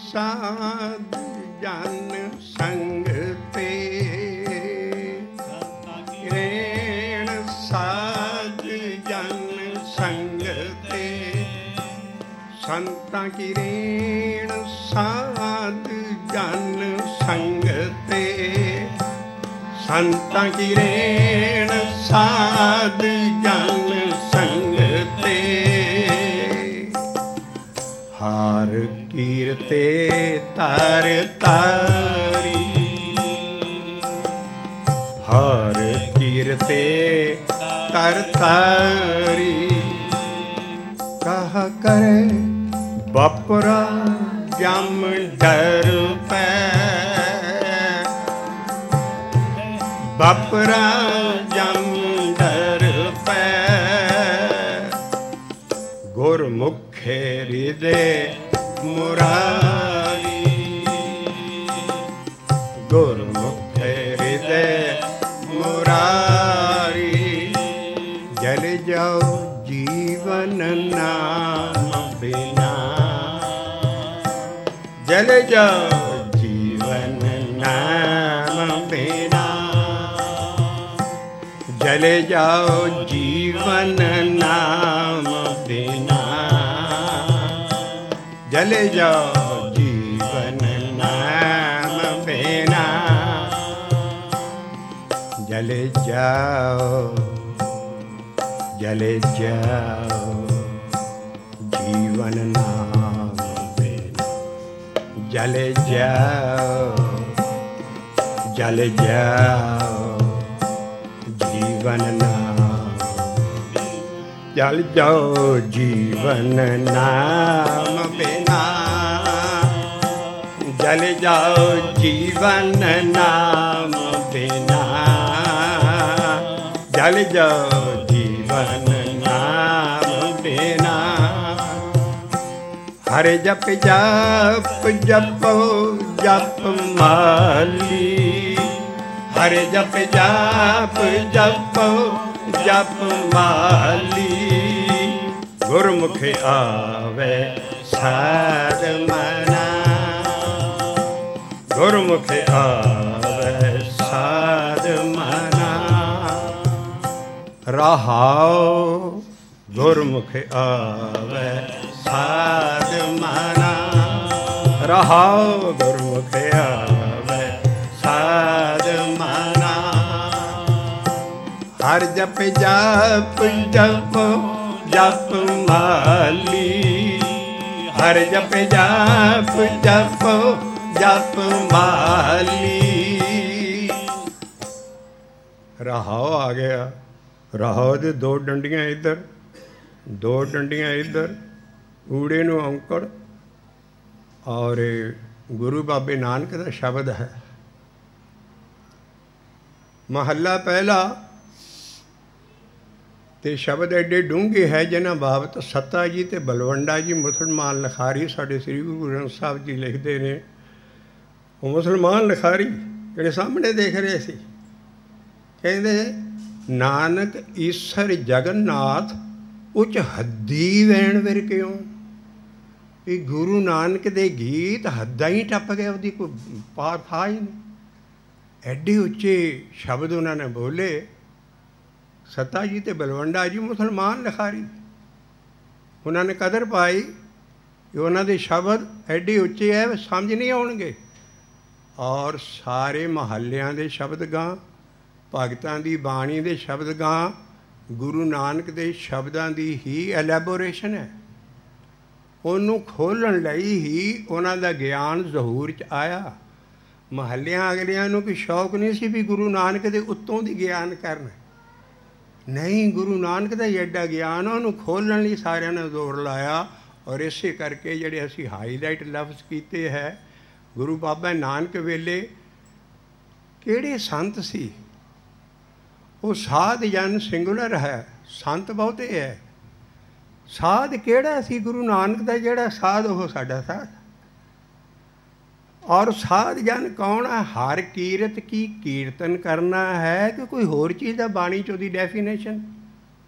ਸਾਧ ਜਨ ਸੰਗ ਤੇ, ਰੇਣ ਸਾਧ ਜਨ ਸੰਗ ਤੇ, ਸੰਤਾਂ ਕੀ ਰੇਣ ਸਾਧ ਜਨ ਸੰਗ ਤੇ, ਸੰਤਾਂ ਕੀ ਰੇਣ ਸਾਧ ਜਨ ਸੰਗ ਤੇ, ਹਰ ਕੀਰਤੇ ਤਰ ਤਾਰੀ, ਹਰ ਕੀਰਤੇ ਤਰ ਤਾਰੀ, ਕਹਾ ਕਰੇ ਬਪਰਾ ਜਮ ਡਰ ਪੈ, ਬਪਰਾ ਜਮ ਡਰ ਪੈ, ਗੁਰਮੁਖੇ ਹਿਰਦੇ ਮੁਰਾਰੀ, ਗੁਰਮੁਖੇ ਹਿਰਦੇ ਮੁਰਾਰੀ, ਜਲ ਜਾਓ ਜੀਵਨ ਨਾਮ ਬਿਨਾ, ਜਲ ਜਾਓ ਜੀਵਨ ਨਾਮ ਬਿਨਾ, ਜਲ ਜਾਓ ਜੀਵਨ ਨਾਮ ਬਿਨਾ, ਜਲ ਜਾਓ ਜੀਵਨ ਨਾਮ ਬਿਨਾ, ਜਲ ਜਾਓ, ਜਲ ਜਾਓ ਜੀਵਨ ਨਾਮ ਬਿਨਾ, ਜਲ ਜਾਓ, ਜਲ ਜਾਓ ਜੀਵਨ ਨਾਮ, ਜਲ ਜਾਓ ਜੀਵਨ ਨਾਮ ਬਿਨਾ, ਜਲ ਜਾਓ ਜੀਵਨ ਨਾਮ ਬਿਨਾ, ਜਲ ਜਾਓ ਜੀਵਨ ਨਾਮ ਬਿਨਾ, ਹਰਿ ਜਪ ਜਪ ਜਪੋ ਜਪ ਮਾਲੀ, ਹਰਿ ਜਪ ਜਪ ਜਪੋ ਜਪ ਮਾਲੀ, ਗੁਰਮੁਖ ਆਵੇ ਸਾਧ ਮਨਾ, ਗੁਰਮੁਖ ਆਵੇ ਸਾਧ ਮਨਾ, ਰਹਾਉ ਗੁਰਮੁਖ ਆਵੇ ਸਾਧ ਮਨਾ, ਰਹਾਉ ਗੁਰਮੁਖ ਆਵੇ ਸਾਧ ਮਨਾ, ਹਰਿ ਜਪ ਜਪ ਜਪੋ ਜਪ ਮਾਲੀ, ਹਰਿ ਜਪ ਜਪ ਜਪੋ ਜਪ ਮਾਲੀ, ਰਹਾਉ ਆ ਗਿਆ। ਰਹਾਉ ਦੇ ਦੋ ਡੰਡੀਆਂ ਇੱਧਰ, ਦੋ ਡੰਡੀਆਂ ਇੱਧਰ, ਊੜੇ ਨੂੰ ਔਂਕੜ, ਔਰ ਗੁਰੂ ਬਾਬੇ ਨਾਨਕ ਦਾ ਸ਼ਬਦ ਹੈ। ਮਹੱਲਾ ਪਹਿਲਾ ਤੇ ਸ਼ਬਦ ਐਡੇ ਡੂੰਘੇ ਹੈ ਜਿਨ੍ਹਾਂ ਬਾਬਤ ਸੱਤਾ ਜੀ ਤੇ ਬਲਵੰਡਾ ਜੀ ਮੁਸਲਮਾਨ ਲਿਖਾਰੀ ਸਾਡੇ ਸ੍ਰੀ ਗੁਰੂ ਗ੍ਰੰਥ ਸਾਹਿਬ ਜੀ ਲਿਖਦੇ ਨੇ। ਉਹ ਮੁਸਲਮਾਨ ਲਿਖਾਰੀ ਜਿਹੜੇ ਸਾਹਮਣੇ ਦੇਖ ਰਹੇ ਸੀ, ਕਹਿੰਦੇ ਨਾਨਕ ਈਸਰ ਜਗਨਨਾਥ ਉੱਚ ਹੱਦੀ ਵੈਣ ਵਿਰ ਕਿਉਂ, ਵੀ ਗੁਰੂ ਨਾਨਕ ਦੇ ਗੀਤ ਹੱਦਾਂ ਹੀ ਟੱਪ ਗਏ, ਉਹਦੀ ਕੋਈ ਪਾਰ ਥਾ ਹੀ ਨਹੀਂ। ਐਡੇ ਉੱਚੇ ਸ਼ਬਦ ਉਹਨਾਂ ਨੇ ਬੋਲੇ। ਸੱਤਾ ਜੀ ਤੇ ਬਲਵੰਡਾ ਜੀ ਮੁਸਲਮਾਨ ਲਿਖਾਰੀ, ਉਹਨਾਂ ਨੇ ਕਦਰ ਪਾਈ ਕਿ ਉਹਨਾਂ ਦੇ ਸ਼ਬਦ ਐਡੇ ਉੱਚੇ ਹੈ ਸਮਝ ਨਹੀਂ ਆਉਣਗੇ। ਔਰ ਸਾਰੇ ਮਹੱਲਿਆਂ ਦੇ ਸ਼ਬਦ ਗਾਂ, ਭਗਤਾਂ ਦੀ ਬਾਣੀ ਦੇ ਸ਼ਬਦ ਗਾਂ, ਗੁਰੂ ਨਾਨਕ ਦੇ ਸ਼ਬਦਾਂ ਦੀ ਹੀ ਐਲੈਬੋਰੇਸ਼ਨ ਹੈ। ਉਹਨੂੰ ਖੋਲ੍ਹਣ ਲਈ ਹੀ ਉਹਨਾਂ ਦਾ ਗਿਆਨ ਜ਼ਹੂਰ 'ਚ ਆਇਆ। ਮਹੱਲਿਆਂ ਅਗਲਿਆਂ ਨੂੰ ਕੋਈ ਸ਼ੌਕ ਨਹੀਂ ਸੀ ਵੀ ਗੁਰੂ ਨਾਨਕ ਦੇ ਉੱਤੋਂ ਦੀ ਗਿਆਨ ਕਰਨ, ਨਹੀਂ, ਗੁਰੂ ਨਾਨਕ ਦਾ ਹੀ ਐਡਾ ਗਿਆਨ, ਉਹਨੂੰ ਖੋਲ੍ਹਣ ਲਈ ਸਾਰਿਆਂ ਨੇ ਜ਼ੋਰ ਲਾਇਆ। ਔਰ ਇਸੇ ਕਰਕੇ ਜਿਹੜੇ ਅਸੀਂ ਹਾਈਲਾਈਟ ਲਫ਼ਜ਼ ਕੀਤੇ ਹੈ, ਗੁਰੂ ਬਾਬਾ ਨਾਨਕ ਵੇਲੇ ਕਿਹੜੇ ਸੰਤ ਸੀ? ਉਹ ਸਾਧ ਜਨ ਸਿੰਗੂਲਰ ਹੈ, ਸੰਤ ਬਹੁਤੇ ਹੈ। ਸਾਧ ਕਿਹੜਾ ਸੀ? ਗੁਰੂ ਨਾਨਕ ਦਾ ਜਿਹੜਾ ਸਾਧ, ਉਹ ਸਾਡਾ ਸਾਧ। ਔਰ ਸਾਧ ਜਨ ਕੌਣ ਹੈ? ਹਰ ਕੀਰਤ ਕੀ ਕੀਰਤਨ ਕਰਨਾ ਹੈ ਕਿ ਕੋਈ ਹੋਰ ਚੀਜ਼ ਦਾ ਬਾਣੀ 'ਚ ਉਹਦੀ ਡੈਫੀਨੇਸ਼ਨ?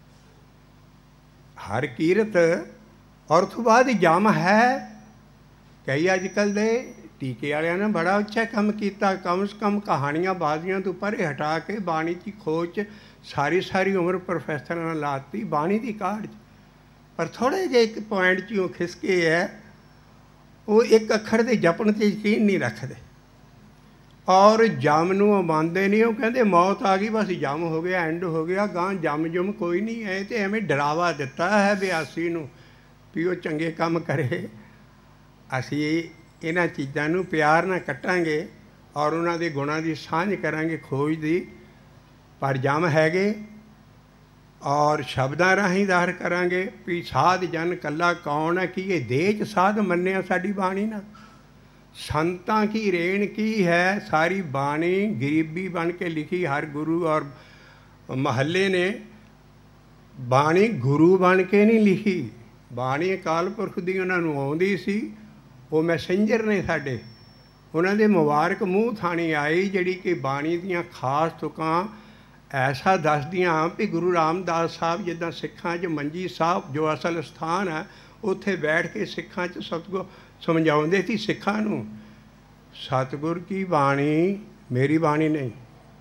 ਹਰ ਕੀਰਤ ਔਰ ਤੋਂ ਬਾਅਦ ਜਮ ਹੈ, ਕਈ ਅੱਜ ਕੱਲ੍ਹ ਦੇ ਟੀਕੇ ਵਾਲਿਆਂ ਨੇ ਬੜਾ ਅੱਛਾ ਕੰਮ ਕੀਤਾ। ਕਮ ਸੇ ਕਮ ਕਹਾਣੀਆਂ ਬਾਜ਼ੀਆਂ ਤੋਂ ਪਰੇ ਹਟਾ ਕੇ ਬਾਣੀ ਦੀ ਖੋਜ ਸਾਰੀ ਉਮਰ ਪ੍ਰੋਫੈਸਰਾਂ ਨੇ ਲਾਤੀ ਬਾਣੀ ਦੀ ਕਾਢ 'ਚ। ਪਰ ਥੋੜ੍ਹੇ ਜਿਹੇ ਇੱਕ ਪੁਆਇੰਟ 'ਚ ਉਹ ਖਿਸਕੇ ਹੈ, ਉਹ ਇੱਕ ਅੱਖਰ ਦੇ ਜਪਣ 'ਤੇ ਯਕੀਨ ਨਹੀਂ ਰੱਖਦੇ ਔਰ ਜਮ ਨੂੰ ਉਹ ਮੰਨਦੇ ਨਹੀਂ। ਉਹ ਕਹਿੰਦੇ ਮੌਤ ਆ ਗਈ, ਬਸ ਜਮ ਹੋ ਗਿਆ, ਐਂਡ ਹੋ ਗਿਆ, ਗਾਂ ਜਮ ਕੋਈ ਨਹੀਂ ਹੈ। ਅਤੇ ਐਵੇਂ ਡਰਾਵਾ ਦਿੱਤਾ ਹੈ ਬਿਆਸੀ ਨੂੰ ਵੀ ਉਹ ਚੰਗੇ ਕੰਮ ਕਰੇ। ਅਸੀਂ ਇਹਨਾਂ ਚੀਜ਼ਾਂ ਨੂੰ ਪਿਆਰ ਨਾਲ ਕੱਟਾਂਗੇ ਔਰ ਉਹਨਾਂ ਦੇ ਗੁਣਾਂ ਦੀ ਸਾਂਝ ਕਰਾਂਗੇ, ਖੋਜ ਦੀ। ਪਰ ਜਮ ਹੈਗੇ ਔਰ ਸ਼ਬਦਾਂ ਰਾਹੀਂ ਜ਼ਾਹਰ ਕਰਾਂਗੇ ਵੀ ਸਾਧ ਜਨ ਕੱਲਾ ਕੌਣ ਹੈ, ਕੀ ਇਹ ਦੇਹ 'ਚ ਸਾਧ ਮੰਨਿਆ ਸਾਡੀ ਬਾਣੀ ਨਾਲ। ਸੰਤਾਂ ਕੀ ਰੇਣ ਕੀ ਹੈ, ਸਾਰੀ ਬਾਣੀ ਗਰੀਬੀ ਬਣ ਕੇ ਲਿਖੀ ਹਰ ਗੁਰੂ ਔਰ ਮਹੱਲੇ ਨੇ। ਬਾਣੀ ਗੁਰੂ ਬਣ ਕੇ ਨਹੀਂ ਲਿਖੀ, ਬਾਣੀ ਅਕਾਲ ਪੁਰਖ ਦੀ ਉਹਨਾਂ ਨੂੰ ਆਉਂਦੀ ਸੀ। ਉਹ ਮੈਸੇਂਜਰ ਨੇ ਸਾਡੇ, ਉਹਨਾਂ ਦੇ ਮੁਬਾਰਕ ਮੂੰਹ ਥਾਣੀ ਆਈ ਜਿਹੜੀ ਕਿ ਬਾਣੀ ਦੀਆਂ ਖਾਸ ਤੁਕਾਂ ਐਸਾ ਦੱਸਦੀਆਂ ਵੀ ਗੁਰੂ ਰਾਮਦਾਸ ਸਾਹਿਬ ਜਿੱਦਾਂ ਸਿੱਖਾਂ 'ਚ ਮੰਜੀ ਸਾਹਿਬ ਜੋ ਅਸਲ ਸਥਾਨ ਹੈ, ਉੱਥੇ ਬੈਠ ਕੇ ਸਿੱਖਾਂ 'ਚ ਸਤਿਗੁਰ ਸਮਝਾਉਂਦੇ ਸੀ ਸਿੱਖਾਂ ਨੂੰ। ਸਤਿਗੁਰ ਕੀ ਬਾਣੀ ਮੇਰੀ ਬਾਣੀ ਨਹੀਂ,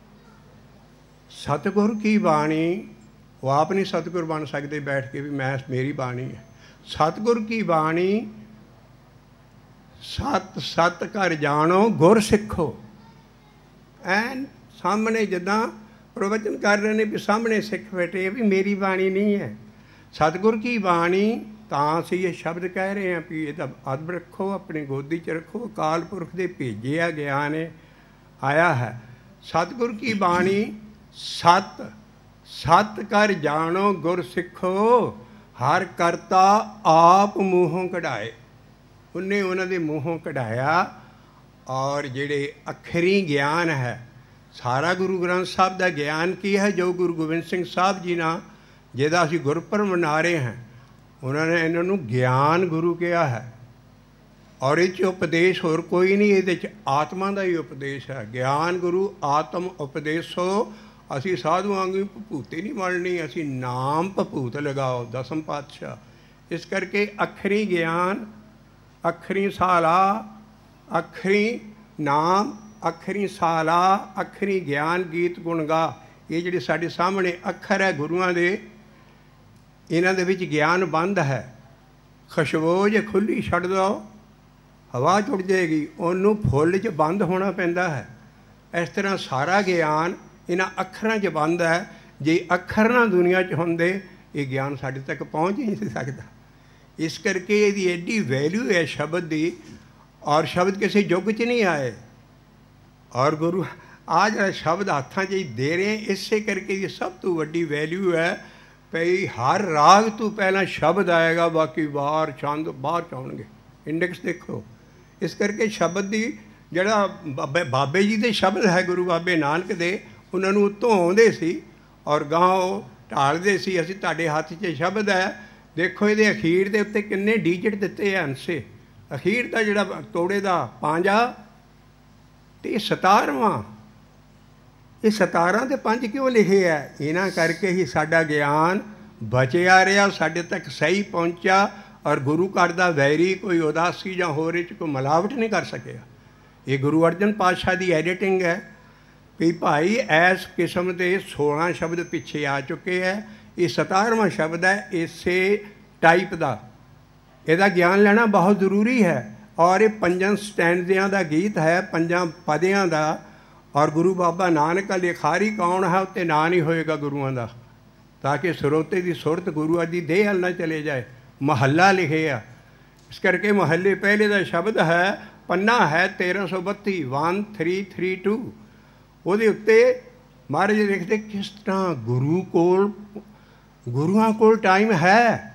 ਸਤਿਗੁਰ ਕੀ ਬਾਣੀ ਉਹ ਆਪ ਨਹੀਂ ਸਤਿਗੁਰ ਬਣ ਸਕਦੇ ਬੈਠ ਕੇ ਵੀ ਮੈਂ ਮੇਰੀ ਬਾਣੀ ਹੈ। ਸਤਿਗੁਰ ਕੀ ਬਾਣੀ ਸਤ ਘਰ ਜਾਣੋ ਗੁਰ ਸਿੱਖੋ। ਐਨ ਸਾਹਮਣੇ ਜਿੱਦਾਂ ਪ੍ਰਵਚਨ ਕਰ ਰਹੇ ਨੇ ਵੀ ਸਾਹਮਣੇ ਸਿੱਖ ਬੈਠੇ ਵੀ ਮੇਰੀ ਬਾਣੀ ਨਹੀਂ ਹੈ। ਸਤਿਗੁਰ ਕੀ ਬਾਣੀ ਤਾਂ ਅਸੀਂ ਇਹ ਸ਼ਬਦ ਕਹਿ ਰਹੇ ਹਾਂ ਵੀ ਇਹਦਾ ਅਦਬ ਰੱਖੋ, ਆਪਣੀ ਗੋਦੀ 'ਚ ਰੱਖੋ, ਅਕਾਲ ਪੁਰਖ ਦੇ ਭੇਜਿਆ ਗਿਆਨ ਆਇਆ ਹੈ। ਸਤਿਗੁਰ ਕੀ ਬਾਣੀ ਸਤ ਕਰ ਜਾਣੋ ਗੁਰ ਸਿੱਖੋ, ਹਰ ਕਰਤਾ ਆਪ ਮੂੰਹੋਂ ਕਢਾਏ। ਉਹਨੇ ਉਹਨਾਂ ਦੇ ਮੂੰਹੋਂ ਕਢਾਇਆ। ਔਰ ਜਿਹੜੇ ਅਖਰੀ ਗਿਆਨ ਹੈ ਸਾਰਾ ਗੁਰੂ ਗ੍ਰੰਥ ਸਾਹਿਬ ਦਾ ਗਿਆਨ ਕੀ ਹੈ, ਜੋ ਗੁਰੂ ਗੋਬਿੰਦ ਸਿੰਘ ਸਾਹਿਬ ਜੀ ਨਾਲ ਜਿਹਦਾ ਅਸੀਂ ਗੁਰਪੁਰਬ ਮਨਾ ਰਹੇ ਹਾਂ, ਉਹਨਾਂ ਨੇ ਇਹਨਾਂ ਨੂੰ ਗਿਆਨ ਗੁਰੂ ਕਿਹਾ ਹੈ। ਔਰ ਇਹ 'ਚ ਉਪਦੇਸ਼ ਹੋਰ ਕੋਈ ਨਹੀਂ, ਇਹਦੇ 'ਚ ਆਤਮਾ ਦਾ ਹੀ ਉਪਦੇਸ਼ ਹੈ। ਗਿਆਨ ਗੁਰੂ ਆਤਮ ਉਪਦੇਸ਼ੋ। ਅਸੀਂ ਸਾਧੂ ਵਾਂਗੂ ਭਭੂਤੀ ਨਹੀਂ ਬਣਨੀ, ਅਸੀਂ ਨਾਮ ਭਭੂਤ ਲਗਾਓ, ਦਸਮ ਪਾਤਸ਼ਾਹ। ਇਸ ਕਰਕੇ ਅਖਰੀ ਗਿਆਨ, ਅਖਰੀ ਸਾਲਾ, ਅਖਰੀ ਨਾਮ, ਅਖਰੀ ਸਾਲਾ, ਅਖਰੀ ਗਿਆਨ ਗੀਤ ਗੁਣ ਗਾ। ਇਹ ਜਿਹੜੇ ਸਾਡੇ ਸਾਹਮਣੇ ਅੱਖਰ ਹੈ ਗੁਰੂਆਂ ਦੇ, ਇਹਨਾਂ ਦੇ ਵਿੱਚ ਗਿਆਨ ਬੰਦ ਹੈ। ਖੁਸ਼ਬੂ ਜੇ ਖੁੱਲ੍ਹੀ ਛੱਡ ਦਿਓ ਹਵਾ 'ਚ ਉੱਡ ਜਾਏਗੀ, ਉਹਨੂੰ ਫੁੱਲ 'ਚ ਬੰਦ ਹੋਣਾ ਪੈਂਦਾ ਹੈ। ਇਸ ਤਰ੍ਹਾਂ ਸਾਰਾ ਗਿਆਨ ਇਹਨਾਂ ਅੱਖਰਾਂ 'ਚ ਬੰਦ ਹੈ। ਜੇ ਅੱਖਰ ਨਾ ਦੁਨੀਆ 'ਚ ਹੁੰਦੇ ਇਹ ਗਿਆਨ ਸਾਡੇ ਤੱਕ ਪਹੁੰਚ ਹੀ ਨਹੀਂ ਸਕਦਾ। ਇਸ ਕਰਕੇ ਇਹਦੀ ਐਡੀ ਵੈਲਿਊ ਹੈ ਸ਼ਬਦ ਦੀ। ਔਰ ਸ਼ਬਦ ਕਿਸੇ ਯੁੱਗ 'ਚ ਨਹੀਂ ਆਏ ਔਰ ਗੁਰੂ ਆਹ ਜਿਹੜਾ ਸ਼ਬਦ ਹੱਥਾਂ 'ਚ ਹੀ ਦੇ ਰਹੇ, ਇਸੇ ਕਰਕੇ ਇਹਦੀ ਸਭ ਤੋਂ ਵੱਡੀ ਵੈਲਿਊ ਹੈ ਭਈ ਹਰ ਰਾਗ ਤੋਂ ਪਹਿਲਾਂ ਸ਼ਬਦ ਆਏਗਾ, ਬਾਕੀ ਵਾਰ ਛੰਦ ਬਾਅਦ 'ਚ ਆਉਣਗੇ। ਇੰਡੈਕਸ ਦੇਖੋ। ਇਸ ਕਰਕੇ ਸ਼ਬਦ ਦੀ ਜਿਹੜਾ ਬਾਬੇ ਜੀ ਦੇ ਸ਼ਬਦ ਹੈ ਗੁਰੂ ਬਾਬੇ ਨਾਨਕ ਦੇ, ਉਹਨਾਂ ਨੂੰ ਉੱਤੋਂ ਆਉਂਦੇ ਸੀ ਔਰ ਗਾਂ ਉਹ ਢਾਲਦੇ ਸੀ। ਅਸੀਂ ਤੁਹਾਡੇ ਹੱਥ 'ਚ ਸ਼ਬਦ ਹੈ, ਦੇਖੋ ਇਹਦੇ ਅਖੀਰ ਦੇ ਉੱਤੇ ਕਿੰਨੇ ਡੀਜਿਟ ਦਿੱਤੇ ਆ ਅੰਸੇ। ਅਖੀਰ ਦਾ ਜਿਹੜਾ ਤੋੜੇ ਦਾ ਪੰਜਾ ਅਤੇ ਇਹ 17ਵਾਂ, ਇਹ 17 ਤੇ 5 ਕਿਉਂ ਲਿਖੇ ਹੈ? ਇਹਨਾਂ ਕਰਕੇ ਹੀ ਸਾਡਾ ਗਿਆਨ ਬਚਿਆ ਰਿਹਾ, ਸਾਡੇ ਤੱਕ ਸਹੀ ਪਹੁੰਚਿਆ। ਔਰ ਗੁਰੂ ਘਰ ਦਾ ਵੈਰੀ ਕੋਈ ਉਦਾਸੀ ਜਾਂ ਹੋਰ ਇਹ 'ਚ ਕੋਈ ਮਿਲਾਵਟ ਨਹੀਂ ਕਰ ਸਕਿਆ। ਇਹ ਗੁਰੂ ਅਰਜਨ ਪਾਤਸ਼ਾਹ ਦੀ ਐਡੀਟਿੰਗ ਹੈ ਵੀ ਭਾਈ ਇਸ ਕਿਸਮ ਦੇ 16 ਸ਼ਬਦ ਪਿੱਛੇ ਆ ਚੁੱਕੇ ਹੈ, ਇਹ 17ਵਾਂ ਸ਼ਬਦ ਹੈ ਇਸੇ ਟਾਈਪ ਦਾ। ਇਹਦਾ ਗਿਆਨ ਲੈਣਾ ਬਹੁਤ ਜ਼ਰੂਰੀ ਹੈ। ਔਰ ਇਹ 5 ਸਟੈਂਡਿਆਂ ਦਾ ਗੀਤ ਹੈ, 5 ਪਦਿਆਂ ਦਾ। ਔਰ ਗੁਰੂ ਬਾਬਾ ਨਾਨਕ ਲਿਖਾਰੀ ਕੌਣ ਹੈ, ਉੱਤੇ ਨਾਂ ਨਹੀਂ ਹੋਏਗਾ ਗੁਰੂਆਂ ਦਾ, ਤਾਂ ਕਿ ਸਰੋਤੇ ਦੀ ਸੁਰਤ ਗੁਰੂ ਦੀ ਦੇਹ ਵੱਲ ਨਾ ਚਲੇ ਜਾਏ। ਮਹੱਲਾ ਲਿਖੇ ਆ, ਇਸ ਕਰਕੇ ਮਹੱਲੇ ਪਹਿਲੇ ਦਾ ਸ਼ਬਦ ਹੈ, ਪੰਨਾ ਹੈ 1332 1332। ਉਹਦੇ ਉੱਤੇ ਮਹਾਰਾਜ ਲਿਖਦੇ ਕਿਸ ਤਰ੍ਹਾਂ ਗੁਰੂਆਂ ਕੋਲ ਟਾਈਮ ਹੈ।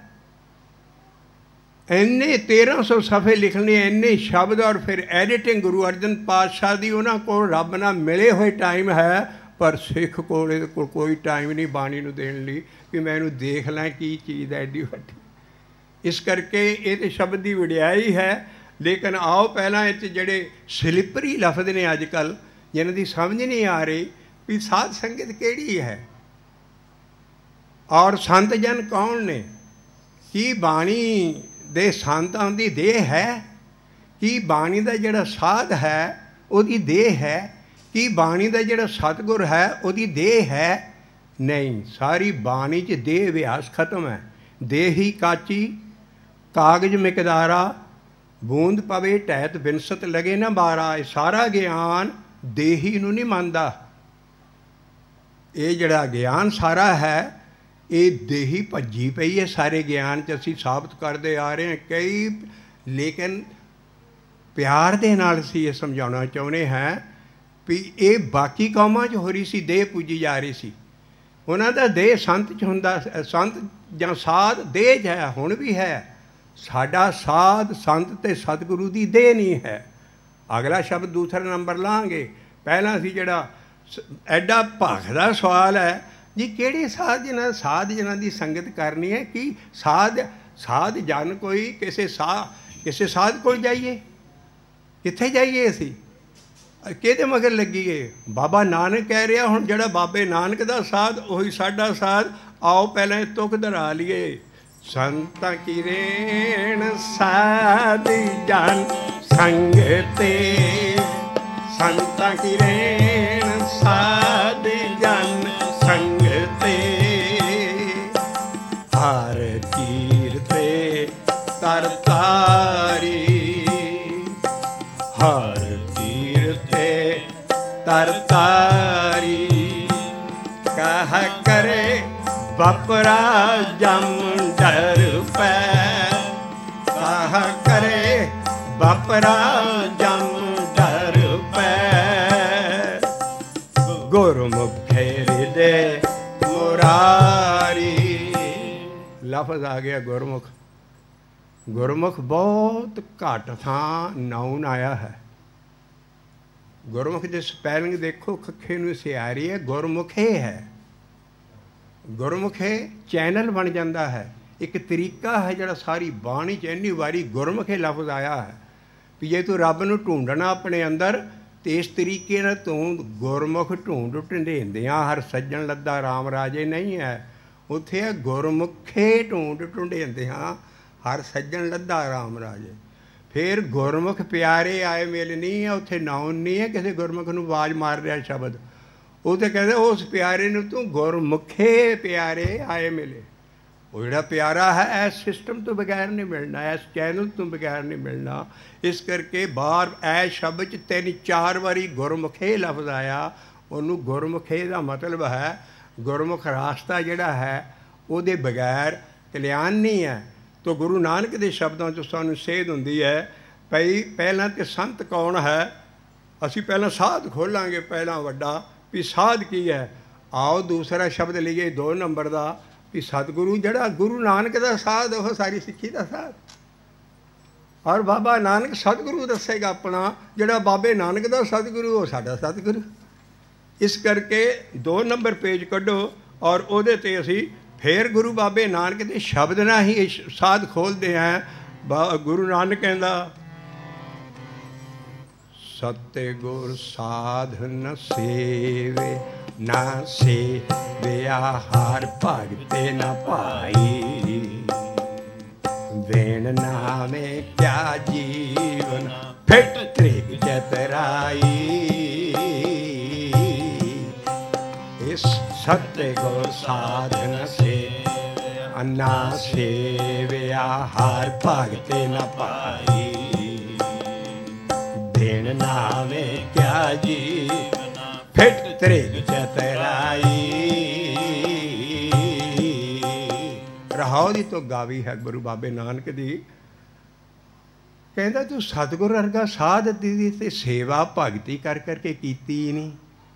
ਇੰਨੇ 1300 ਸਫ਼ੇ ਲਿਖਣੇ, ਇੰਨੇ ਸ਼ਬਦ ਔਰ ਫਿਰ ਐਡੀਟਿੰਗ ਗੁਰੂ ਅਰਜਨ ਪਾਤਸ਼ਾਹ ਦੀ। ਉਹਨਾਂ ਕੋਲ ਰੱਬ ਨਾਲ ਮਿਲੇ ਹੋਏ ਟਾਈਮ ਹੈ, ਪਰ ਸਿੱਖ ਕੋਲ ਇਹਦੇ ਕੋਲ ਕੋਈ ਟਾਈਮ ਨਹੀਂ ਬਾਣੀ ਨੂੰ ਦੇਣ ਲਈ ਕਿ ਮੈਂ ਇਹਨੂੰ ਦੇਖ ਲਾਂ ਕੀ ਚੀਜ਼ ਹੈ ਐਡੀ ਵੱਡੀ। ਇਸ ਕਰਕੇ ਇਹ ਤਾਂ ਸ਼ਬਦ ਦੀ ਵਡਿਆਈ ਹੈ। ਲੇਕਿਨ ਆਓ ਪਹਿਲਾਂ ਇਹ 'ਚ ਜਿਹੜੇ ਸਲਿੱਪਰੀ ਲਫ਼ਜ਼ ਨੇ ਅੱਜ ਕੱਲ੍ਹ, ਜਿਹਨਾਂ ਦੀ ਸਮਝ ਨਹੀਂ ਆ ਰਹੀ ਵੀ ਸਾਧ ਸੰਗਤ ਕਿਹੜੀ ਹੈ ਔਰ ਸੰਤ ਜਨ ਕੌਣ ਨੇ। ਕੀ ਬਾਣੀ ਦੇ ਸੰਤਾਂ ਦੀ ਦੇਹ ਹੈ? ਕੀ ਬਾਣੀ ਦਾ ਜਿਹੜਾ ਸਾਧ ਹੈ ਉਹਦੀ ਦੇਹ ਹੈ? ਕੀ ਬਾਣੀ ਦਾ ਜਿਹੜਾ ਸਤਿਗੁਰ ਹੈ ਉਹਦੀ ਦੇਹ ਹੈ? ਨਹੀਂ, ਸਾਰੀ ਬਾਣੀ 'ਚ ਦੇਹ ਅਭਿਆਸ ਖਤਮ ਹੈ। ਦੇਹੀ ਕਾਚੀ ਕਾਗਜ਼ ਮਿਕਦਾਰਾ, ਬੂੰਦ ਪਵੇ ਟਹਿਤ ਬਿਨਸਤ ਲਗੇ ਨਾ ਬਾਰਾ। ਇਹ ਸਾਰਾ ਗਿਆਨ ਦੇਹੀ ਨੂੰ ਨਹੀਂ ਮੰਨਦਾ। ਇਹ ਜਿਹੜਾ ਗਿਆਨ ਸਾਰਾ ਹੈ ਇਹ ਦੇਹੀ ਭੱਜੀ ਪਈ ਹੈ। ਸਾਰੇ ਗਿਆਨ 'ਚ ਅਸੀਂ ਸਾਬਤ ਕਰਦੇ ਆ ਰਹੇ ਹਾਂ ਕਈ, ਲੇਕਿਨ ਪਿਆਰ ਦੇ ਨਾਲ ਅਸੀਂ ਇਹ ਸਮਝਾਉਣਾ ਚਾਹੁੰਦੇ ਹਾਂ ਵੀ ਇਹ ਬਾਕੀ ਕੌਮਾਂ 'ਚ ਹੋ ਰਹੀ ਸੀ, ਦੇਹ ਪੂਜੀ ਜਾ ਰਹੀ ਸੀ। ਉਹਨਾਂ ਦਾ ਦੇਹ ਸੰਤ 'ਚ ਹੁੰਦਾ, ਸੰਤ ਜਾਂ ਸਾਧ ਦੇਹ 'ਚ ਹੈ, ਹੁਣ ਵੀ ਹੈ। ਸਾਡਾ ਸਾਧ ਸੰਤ ਅਤੇ ਸਤਿਗੁਰੂ ਦੀ ਦੇਹ ਨਹੀਂ ਹੈ। ਅਗਲਾ ਸ਼ਬਦ ਦੂਸਰਾ ਨੰਬਰ ਲਾਂਗੇ। ਪਹਿਲਾਂ ਅਸੀਂ ਜਿਹੜਾ ਐਡਾ ਭਖ ਦਾ ਸਵਾਲ ਹੈ ਜੀ, ਕਿਹੜੇ ਸਾਧ ਜਨਾਂ ਦੀ ਸੰਗਤ ਕਰਨੀ ਹੈ? ਕਿ ਸਾਧ ਜਨ ਕੋਈ ਕਿਸੇ ਸਾਧ ਕੋਲ ਜਾਈਏ? ਕਿੱਥੇ ਜਾਈਏ ਅਸੀਂ? ਕਿਹਦੇ ਮਗਰ ਲੱਗੀਏ? ਬਾਬਾ ਨਾਨਕ ਕਹਿ ਰਿਹਾ ਹੁਣ ਜਿਹੜਾ ਬਾਬੇ ਨਾਨਕ ਦਾ ਸਾਧ ਉਹੀ ਸਾਡਾ ਸਾਧ। ਆਓ ਪਹਿਲਾਂ ਇਹ ਤੁਕ ਦੁਹਰਾ ਲਈਏ। ਸੰਤਾਂ ਕੀ ਰੇਣ ਸਾਧ ਜਨ ਸੰਗ ਤੇ, ਸੰਤਾਂ ਕੀ ਰੇਣ ਸਾਧ ਜਨ ਸੰਗ ਤੇ, ਹਰ ਕੀਰਤੇ ਤਰ ਤਾਰੀ, ਹਰ ਕੀਰਤੇ ਤਰ ਤਾਰੀ, ਕਹ ਕਰੇ ਬਪਰਾ ਜਮ ਡਰ ਪੈ, ਕਹ ਕਰੇ ਬਪਰਾ ਜਮ ਡਰ ਪੈ, ਗੁਰਮੁਖੇ ਹਿਰਦੇ ਮੁਰਾਰੀ। ਲਫ਼ਜ਼ ਆ ਗਿਆ ਗੁਰਮੁਖ। ਗੁਰਮੁਖ ਬਹੁਤ ਘੱਟ ਥਾਂ ਨਾਉਨ ਆਇਆ ਹੈ। ਗੁਰਮੁਖ ਦੇ ਸਪੈਲਿੰਗ ਦੇਖੋ, ਖੱਖੇ ਨੂੰ ਸਿਆਰੀ ਹੈ, ਗੁਰਮੁਖੇ ਹੈ। ਗੁਰਮੁਖੇ ਚੈਨਲ ਬਣ ਜਾਂਦਾ ਹੈ, ਇੱਕ ਤਰੀਕਾ ਹੈ ਜਿਹੜਾ ਸਾਰੀ ਬਾਣੀ 'ਚ ਇੰਨੀ ਵਾਰੀ ਗੁਰਮੁਖੇ ਲਫ਼ਜ਼ ਆਇਆ ਹੈ ਵੀ ਜੇ ਤੂੰ ਰੱਬ ਨੂੰ ਢੂੰਡਣਾ ਆਪਣੇ ਅੰਦਰ ਤੇ ਇਸ ਤਰੀਕੇ ਨਾਲ ਤੂੰ ਗੁਰਮੁਖ ਢੂੰਡ ਢੁੰਡੇਂਦਿਆਂ ਹਰ ਸੱਜਣ ਲੱਦਾ ਰਾਮ ਰਾਜੇ ਨਹੀਂ ਹੈ। ਉੱਥੇ ਹੈ ਗੁਰਮੁਖੇ ਢੂੰਡ ਢੁੰਡੇਂਦਿਆਂ ਹਰ ਸੱਜਣ ਲੱਦਾ ਰਾਮ ਰਾਜੇ। ਫਿਰ ਗੁਰਮੁਖ ਪਿਆਰੇ ਆਏ ਮਿਲ ਨਹੀਂ ਹੈ, ਉੱਥੇ ਨਾਉਨ ਨਹੀਂ ਹੈ ਕਿਸੇ ਗੁਰਮੁਖ ਨੂੰ ਆਵਾਜ਼ ਮਾਰ ਰਿਹਾ ਸ਼ਬਦ। ਉਹ ਤਾਂ ਕਹਿੰਦੇ ਉਸ ਪਿਆਰੇ ਨੂੰ ਤੂੰ ਗੁਰਮੁਖੇ ਪਿਆਰੇ ਆਏ ਮਿਲੇ। ਉਹ ਜਿਹੜਾ ਪਿਆਰਾ ਹੈ ਇਸ ਸਿਸਟਮ ਤੋਂ ਬਗੈਰ ਨਹੀਂ ਮਿਲਣਾ, ਇਸ ਚੈਨਲ ਤੋਂ ਬਗੈਰ ਨਹੀਂ ਮਿਲਣਾ। ਇਸ ਕਰਕੇ ਬਾਹਰ ਐ ਸ਼ਬਦ 'ਚ 3-4 ਵਾਰੀ ਗੁਰਮੁਖੇ ਲਫ਼ਜ਼ ਆਇਆ। ਉਹਨੂੰ ਗੁਰਮੁਖੇ ਦਾ ਮਤਲਬ ਹੈ ਗੁਰਮੁਖ ਰਾਸਤਾ ਜਿਹੜਾ ਹੈ ਉਹਦੇ ਬਗੈਰ ਕਲਿਆਣ ਨਹੀਂ ਹੈ। ਤੋ ਗੁਰੂ ਨਾਨਕ ਦੇ ਸ਼ਬਦਾਂ 'ਚ ਸਾਨੂੰ ਸੇਧ ਹੁੰਦੀ ਹੈ ਭਈ ਪਹਿਲਾਂ ਤਾਂ ਸੰਤ ਕੌਣ ਹੈ। ਅਸੀਂ ਪਹਿਲਾਂ ਸਾਧ ਖੋਲਾਂਗੇ, ਪਹਿਲਾਂ ਵੱਡਾ ਵੀ ਸਾਧ ਕੀ ਹੈ। ਆਓ ਦੂਸਰਾ ਸ਼ਬਦ ਲਈਏ 2 ਨੰਬਰ ਦਾ ਵੀ ਸਤਿਗੁਰੂ, ਜਿਹੜਾ ਗੁਰੂ ਨਾਨਕ ਦਾ ਸਾਧ ਉਹ ਸਾਰੀ ਸਿੱਖੀ ਦਾ ਸਾਧ। ਔਰ ਬਾਬਾ ਨਾਨਕ ਸਤਿਗੁਰੂ ਦੱਸੇਗਾ ਆਪਣਾ, ਜਿਹੜਾ ਬਾਬੇ ਨਾਨਕ ਦਾ ਸਤਿਗੁਰੂ ਉਹ ਸਾਡਾ ਸਤਿਗੁਰੂ। ਇਸ ਕਰਕੇ 2 ਨੰਬਰ ਪੇਜ ਕੱਢੋ ਔਰ ਉਹਦੇ 'ਤੇ ਅਸੀਂ ਫਿਰ ਗੁਰੂ ਬਾਬੇ ਨਾਨਕ ਦੇ ਸ਼ਬਦ ਨਾਲ ਹੀ ਸਾਧ ਖੋਲ੍ਹਦੇ ਹਾਂ। ਗੁਰੂ ਨਾਨਕ ਕਹਿੰਦਾ ਸਤਿਗੁਰ ਸਾਧ ਨ ਸੇਵੇ ਨਾ ਸੇਵਿਆ ਹਰ ਭਗਤੇ ਨ ਭਾਈ, ਵੇਣ ਨਾਮੇ ਕਿਆ ਜੀਵਨ ਫਿਟ ਤ੍ਰਿਗ ਚਤਰਾਈ। ਇਸ ਸਤਿਗੁਰ ਸਾਧ ਨ ਸੇਵਿਆ ਨਾ ਸੇਵਿਆ ਹਰ ਭਗਤੇ ਨ ਭਾਈ, ਵੇਣ ਨਾਮੇ ਕਿਆ ਜੀਵਨ ਫਿਟ ਤ੍ਰਿਗ ਚਤਰਾਈ। ਰਹਾਉ ਦੀ ਤੋਂ ਗਾਵੀ ਹੈ ਗੁਰੂ ਬਾਬੇ ਨਾਨਕ ਦੀ। ਕਹਿੰਦਾ ਤੂੰ ਸਤਿਗੁਰ ਵਰਗਾ ਸਾਧ ਦੀ ਤੇ ਸੇਵਾ ਭਗਤੀ ਕਰ ਕਰਕੇ ਕੀਤੀ ਨਹੀਂ।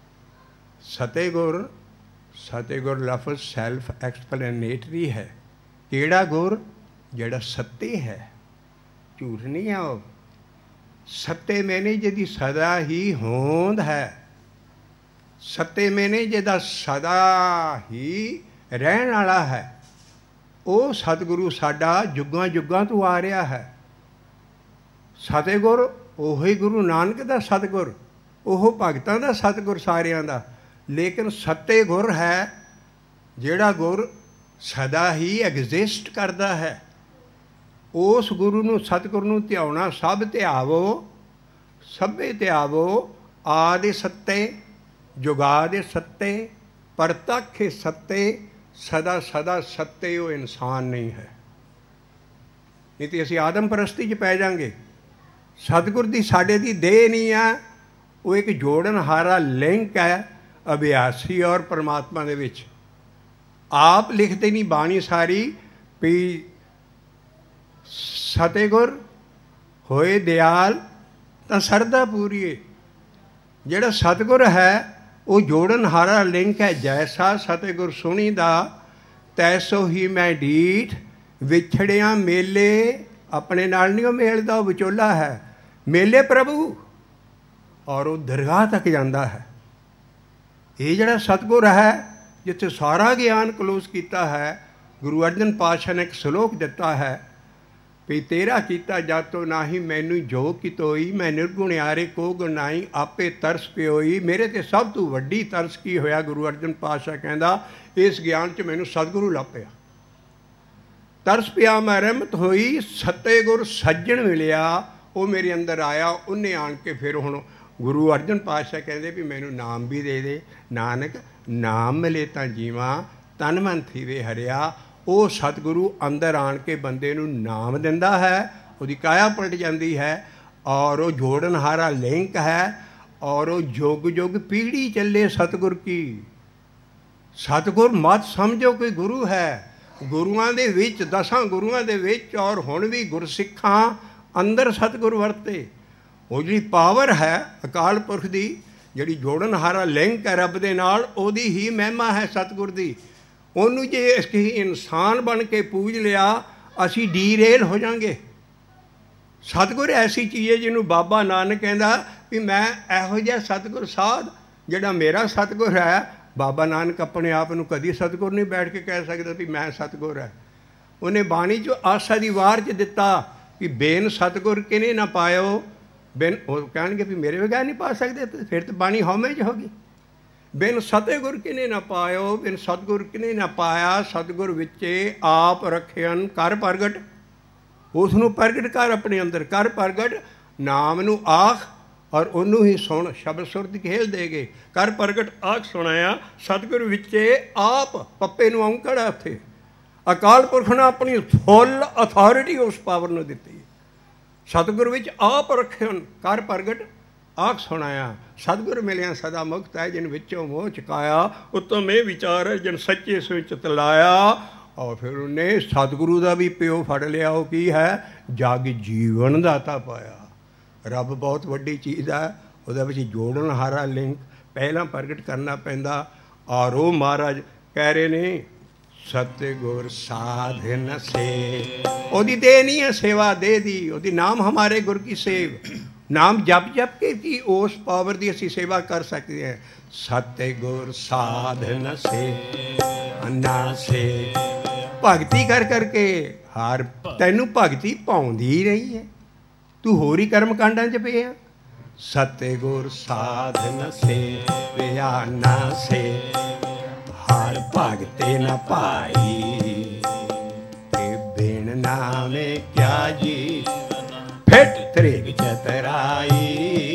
ਸਤਿਗੁਰ ਲਫ਼ਜ਼ ਸੈਲਫ ਐਕਸਪਲੇਨੇਟਰੀ ਹੈ। ਕਿਹੜਾ ਗੁਰ? ਜਿਹੜਾ ਸੱਤੇ ਹੈ, ਝੂਠ ਨਹੀਂ ਹੈ। ਉਹ ਸੱਤੇ ਮੈਨੇ ਜਿਹਦੀ ਸਦਾ ਹੀ ਹੋਂਦ ਹੈ, ਸੱਤੇ ਮੈਨੇ ਜਿਹਦਾ ਸਦਾ ਹੀ ਰਹਿਣ ਵਾਲਾ ਹੈ, ਉਹ ਸਤਿਗੁਰੂ ਸਾਡਾ ਜੁਗਾਂ ਜੁਗਾਂ ਤੋਂ ਆ ਰਿਹਾ ਹੈ। ਸਤਿਗੁਰ ਉਹੀ ਗੁਰੂ ਨਾਨਕ ਦਾ ਸਤਿਗੁਰ, ਉਹ ਭਗਤਾਂ ਦਾ ਸਤਿਗੁਰ ਸਾਰਿਆਂ ਦਾ। ਲੇਕਿਨ ਸੱਤੇ ਗੁਰ ਹੈ ਜਿਹੜਾ ਗੁਰ ਸਦਾ ਹੀ ਐਗਜ਼ਿਸਟ ਕਰਦਾ ਹੈ। ਉਸ ਗੁਰੂ ਨੂੰ ਸਤਿਗੁਰੂ ਨੂੰ ਧਿਆਉਣਾ। ਸਭ ਧਿਆਵੋ ਸਭੇ ਧਿਆਵੋ, ਆਦਿ ਸੱਤੇ ਜੁਗਾਦਿ ਸੱਤੇ, ਪ੍ਰਤੱਖ ਸੱਤੇ, ਸਦਾ ਸਦਾ ਸੱਤੇ। ਉਹ ਇਨਸਾਨ ਨਹੀਂ ਹੈ, ਨਹੀਂ ਤਾਂ ਅਸੀਂ ਆਦਮ ਪ੍ਰਸਤੀ 'ਚ ਪੈ ਜਾਵਾਂਗੇ। ਸਤਿਗੁਰ ਦੀ ਸਾਡੇ ਦੀ ਦੇਹ ਨਹੀਂ ਹੈ, ਉਹ ਇੱਕ ਜੋੜਨਹਾਰਾ ਲਿੰਕ ਹੈ ਅਭਿਆਸੀ ਔਰ ਪਰਮਾਤਮਾ ਦੇ ਵਿੱਚ। ਆਪ ਲਿਖਦੇ ਨਹੀਂ ਬਾਣੀ ਸਾਰੀ ਵੀ ਸਤਿਗੁਰ ਹੋਏ ਦਿਆਲ ਤਾਂ ਸਰਦਾ ਪੂਰੀਏ। ਜਿਹੜਾ ਸਤਿਗੁਰ ਹੈ ਉਹ ਜੋੜਨਹਾਰਾ ਲਿੰਕ ਹੈ। ਜੈਸਾ ਸਤਿਗੁਰ ਸੁਣੀ ਦਾ ਤੈਸੋ ਹੀ ਮੈਂ ਡੀਠ, ਵਿਛੜਿਆਂ ਮੇਲੇ ਆਪਣੇ ਨਾਲ ਨਹੀਂ ਉਹ ਮੇਲਦਾ, ਉਹ ਵਿਚੋਲਾ ਹੈ। ਮੇਲੇ ਪ੍ਰਭੂ ਔਰ ਉਹ ਦਰਗਾਹ ਤੱਕ ਜਾਂਦਾ ਹੈ। ਇਹ ਜਿਹੜਾ ਸਤਿਗੁਰ ਹੈ ਜਿੱਥੇ ਸਾਰਾ ਗਿਆਨ ਕਲੋਜ਼ ਕੀਤਾ ਹੈ, ਗੁਰੂ ਅਰਜਨ ਪਾਤਸ਼ਾਹ ਨੇ ਇੱਕ ਸ਼ਲੋਕ ਦਿੱਤਾ ਹੈ ਵੀ ਤੇਰਾ ਕੀਤਾ ਜਾਤੋ ਨਾਹੀ ਮੈਨੂੰ ਜੋ ਕਿਤੋਈ, ਮੈਂ ਨਿਰਗੁਣਿਆਰੇ ਕੋ ਗੁਨਾਈ ਆਪੇ ਤਰਸ ਪਿਓਈ। ਮੇਰੇ 'ਤੇ ਸਭ ਤੋਂ ਵੱਡੀ ਤਰਸ ਕੀ ਹੋਇਆ? ਗੁਰੂ ਅਰਜਨ ਪਾਤਸ਼ਾਹ ਕਹਿੰਦਾ ਇਸ ਗਿਆਨ 'ਚ ਮੈਨੂੰ ਸਤਿਗੁਰੂ ਲੱਭ ਪਿਆ। ਤਰਸ ਪਿਆ ਮੈਂ ਰਹਿਮਤ ਹੋਈ, ਸੱਤੇ ਗੁਰ ਸੱਜਣ ਮਿਲਿਆ, ਉਹ ਮੇਰੇ ਅੰਦਰ ਆਇਆ। ਉਹਨੇ ਆਣ ਕੇ ਫਿਰ ਹੁਣ ਗੁਰੂ ਅਰਜਨ ਪਾਤਸ਼ਾਹ ਕਹਿੰਦੇ ਵੀ ਮੈਨੂੰ ਨਾਮ ਵੀ ਦੇ ਦੇ। ਨਾਨਕ ਨਾਮ ਮਿਲੇ ਤਾਂ ਜੀਵਾਂ, ਤਨ ਮਨ ਥੀਵੇ ਹਰਿਆ। ਉਹ ਸਤਿਗੁਰੂ ਅੰਦਰ ਆਣ ਕੇ ਬੰਦੇ ਨੂੰ ਨਾਮ ਦਿੰਦਾ ਹੈ, ਉਹਦੀ ਕਾਇਆ ਪਲਟ ਜਾਂਦੀ ਹੈ ਔਰ ਉਹ ਜੋੜਨਹਾਰਾ ਲਿੰਕ ਹੈ ਔਰ ਉਹ ਯੁੱਗ ਯੁੱਗ ਪੀੜ੍ਹੀ ਚੱਲੇ ਸਤਿਗੁਰ ਕੀ। ਸਤਿਗੁਰ ਮਤ ਸਮਝੋ ਕੋਈ ਗੁਰੂ ਹੈ। ਗੁਰੂਆਂ ਦੇ ਵਿੱਚ, 10 ਗੁਰੂਆਂ ਦੇ ਵਿੱਚ ਔਰ ਹੁਣ ਵੀ ਗੁਰਸਿੱਖਾਂ ਅੰਦਰ ਸਤਿਗੁਰ ਵਰਤੇ। ਉਹ ਜਿਹੜੀ ਪਾਵਰ ਹੈ ਅਕਾਲ ਪੁਰਖ ਦੀ, ਜਿਹੜੀ ਜੋੜਨਹਾਰਾ ਲਿੰਕ ਹੈ ਰੱਬ ਦੇ ਨਾਲ, ਉਹਦੀ ਹੀ ਮਹਿਮਾ ਹੈ ਸਤਿਗੁਰ ਦੀ। ਉਹਨੂੰ ਜੇ ਅਸੀਂ ਇਨਸਾਨ ਬਣ ਕੇ ਪੂਜ ਲਿਆ ਅਸੀਂ ਡੀਰੇਲ ਹੋ ਜਾਵਾਂਗੇ। ਸਤਿਗੁਰ ਐਸੀ ਚੀਜ਼ ਹੈ ਜਿਹਨੂੰ ਬਾਬਾ ਨਾਨਕ ਕਹਿੰਦਾ ਵੀ ਮੈਂ ਇਹੋ ਜਿਹਾ ਸਤਿਗੁਰ ਸਾਧ ਜਿਹੜਾ ਮੇਰਾ ਸਤਿਗੁਰ ਹੈ। ਬਾਬਾ ਨਾਨਕ ਆਪਣੇ ਆਪ ਨੂੰ ਕਦੀ ਸਤਿਗੁਰ ਨਹੀਂ ਬੈਠ ਕੇ ਕਹਿ ਸਕਦਾ ਵੀ ਮੈਂ ਸਤਿਗੁਰ ਹੈ। ਉਹਨੇ ਬਾਣੀ 'ਚ ਆਸਾ ਦੀ ਵਾਰ 'ਚ ਦਿੱਤਾ ਵੀ ਬੇਨ ਸਤਿਗੁਰ ਕਿਨੇ ਨਾ ਪਾਇਓ। ਬਿਨ ਉਹ ਕਹਿਣਗੇ ਵੀ ਮੇਰੇ ਬਗੈਰ ਨਹੀਂ ਪਾ ਸਕਦੇ, ਫਿਰ ਤਾਂ ਬਾਣੀ ਹਉਮੈ 'ਚ ਹੋ ਗਈ। ਬਿਨ ਸਤਿਗੁਰ ਕਿਨੇ ਨਾ ਪਾਇਓ, ਬਿਨ ਸਤਿਗੁਰ ਕਿਨੇ ਨਾ ਪਾਇਆ। ਸਤਿਗੁਰ ਵਿੱਚੇ ਆਪ ਰੱਖਿਅਨ ਕਰ ਪ੍ਰਗਟ, ਉਸ ਨੂੰ ਪ੍ਰਗਟ ਕਰ ਆਪਣੇ ਅੰਦਰ, ਕਰ ਪ੍ਰਗਟ। ਨਾਮ ਨੂੰ ਆਖ ਔਰ ਉਹਨੂੰ ਹੀ ਸੁਣ, ਸ਼ਬਦ ਸੁਰਤ ਖੇਲ ਦੇ ਗਏ। ਕਰ ਪ੍ਰਗਟ ਆਖ ਸੁਣਾਇਆ। ਸਤਿਗੁਰ ਵਿੱਚੇ ਆਪ, ਪੱਪੇ ਨੂੰ ਔਂਕੜ ਹੈ ਉੱਥੇ। ਅਕਾਲ ਪੁਰਖ ਨੇ ਆਪਣੀ ਫੁੱਲ ਅਥਾਰਿਟੀ ਉਸ ਪਾਵਰ ਨੂੰ ਦਿੱਤੀ। ਸਤਿਗੁਰ ਵਿੱਚ ਆਪ ਰੱਖਿਅਨ ਕਰ ਪ੍ਰਗਟ ਆਖ ਸੁਣਾਇਆ। ਸਤਿਗੁਰ ਮਿਲਿਆ ਸਦਾ ਮੁਕਤ ਹੈ, ਜਿਨ ਵਿੱਚੋਂ ਮੋਹ ਚੁਕਾਇਆ। ਉੱਤਮ ਇਹ ਵਿਚਾਰ ਹੈ ਜਿਨ ਸੱਚੇ ਸੋਈ ਚਿਤ ਲਾਇਆ। ਔਰ ਫਿਰ ਉਹਨੇ ਸਤਿਗੁਰੂ ਦਾ ਵੀ ਪਿਓ ਫੜ ਲਿਆ। ਉਹ ਕੀ ਹੈ? ਜਗ ਜੀਵਨ ਦਾਤਾ ਪਾਇਆ। ਰੱਬ ਬਹੁਤ ਵੱਡੀ ਚੀਜ਼ ਹੈ, ਉਹਦੇ ਵਿੱਚ ਜੋੜਨਹਾਰਾ ਲਿੰਕ ਪਹਿਲਾਂ ਪ੍ਰਗਟ ਕਰਨਾ ਪੈਂਦਾ। ਔਰ ਉਹ ਮਹਾਰਾਜ ਕਹਿ ਰਹੇ ਨੇ ਸਤਿਗੁਰ ਸਾਧਨ ਸੇ। ਉਹਦੀ ਦੇਹ ਨਹੀਂ ਹੈ ਸੇਵਾ ਦੇਹ ਦੀ, ਉਹਦੀ ਨਾਮ ਹਮਾਰੇ ਗੁਰ ਕੀ ਸੇਵ। ਨਾਮ ਜਪ ਜਪ ਕੇ ਕੀ ਉਸ ਪਾਵਰ ਦੀ ਅਸੀਂ ਸੇਵਾ ਕਰ ਸਕਦੇ ਹਾਂ। ਸਤਿਗੁਰ ਸਾਧਨ ਸੇ ਅੰਨਾ ਸੇ। ਭਗਤੀ ਕਰ ਕਰਕੇ ਹਰ ਤੈਨੂੰ ਭਗਤੀ ਪਾਉਂਦੀ ਰਹੀ ਹੈ, ਤੂੰ ਹੋਰ ਹੀ ਕਰਮ ਕਾਂਡਾਂ 'ਚ ਪਿਆ। ਸਤਿਗੁਰ ਸਾਧਨ ਸੇ ਵਿਆਨਾ ਸੇ, ਹਰ ਭਗਤੇ ਨ ਭਾਈ। ਤੇ ਬਿਨ ਨਾਮੇ ਕਿਆ ਜੀ ਫਿਟ ਤ੍ਰਿਗ ਚਤਰਾਈ।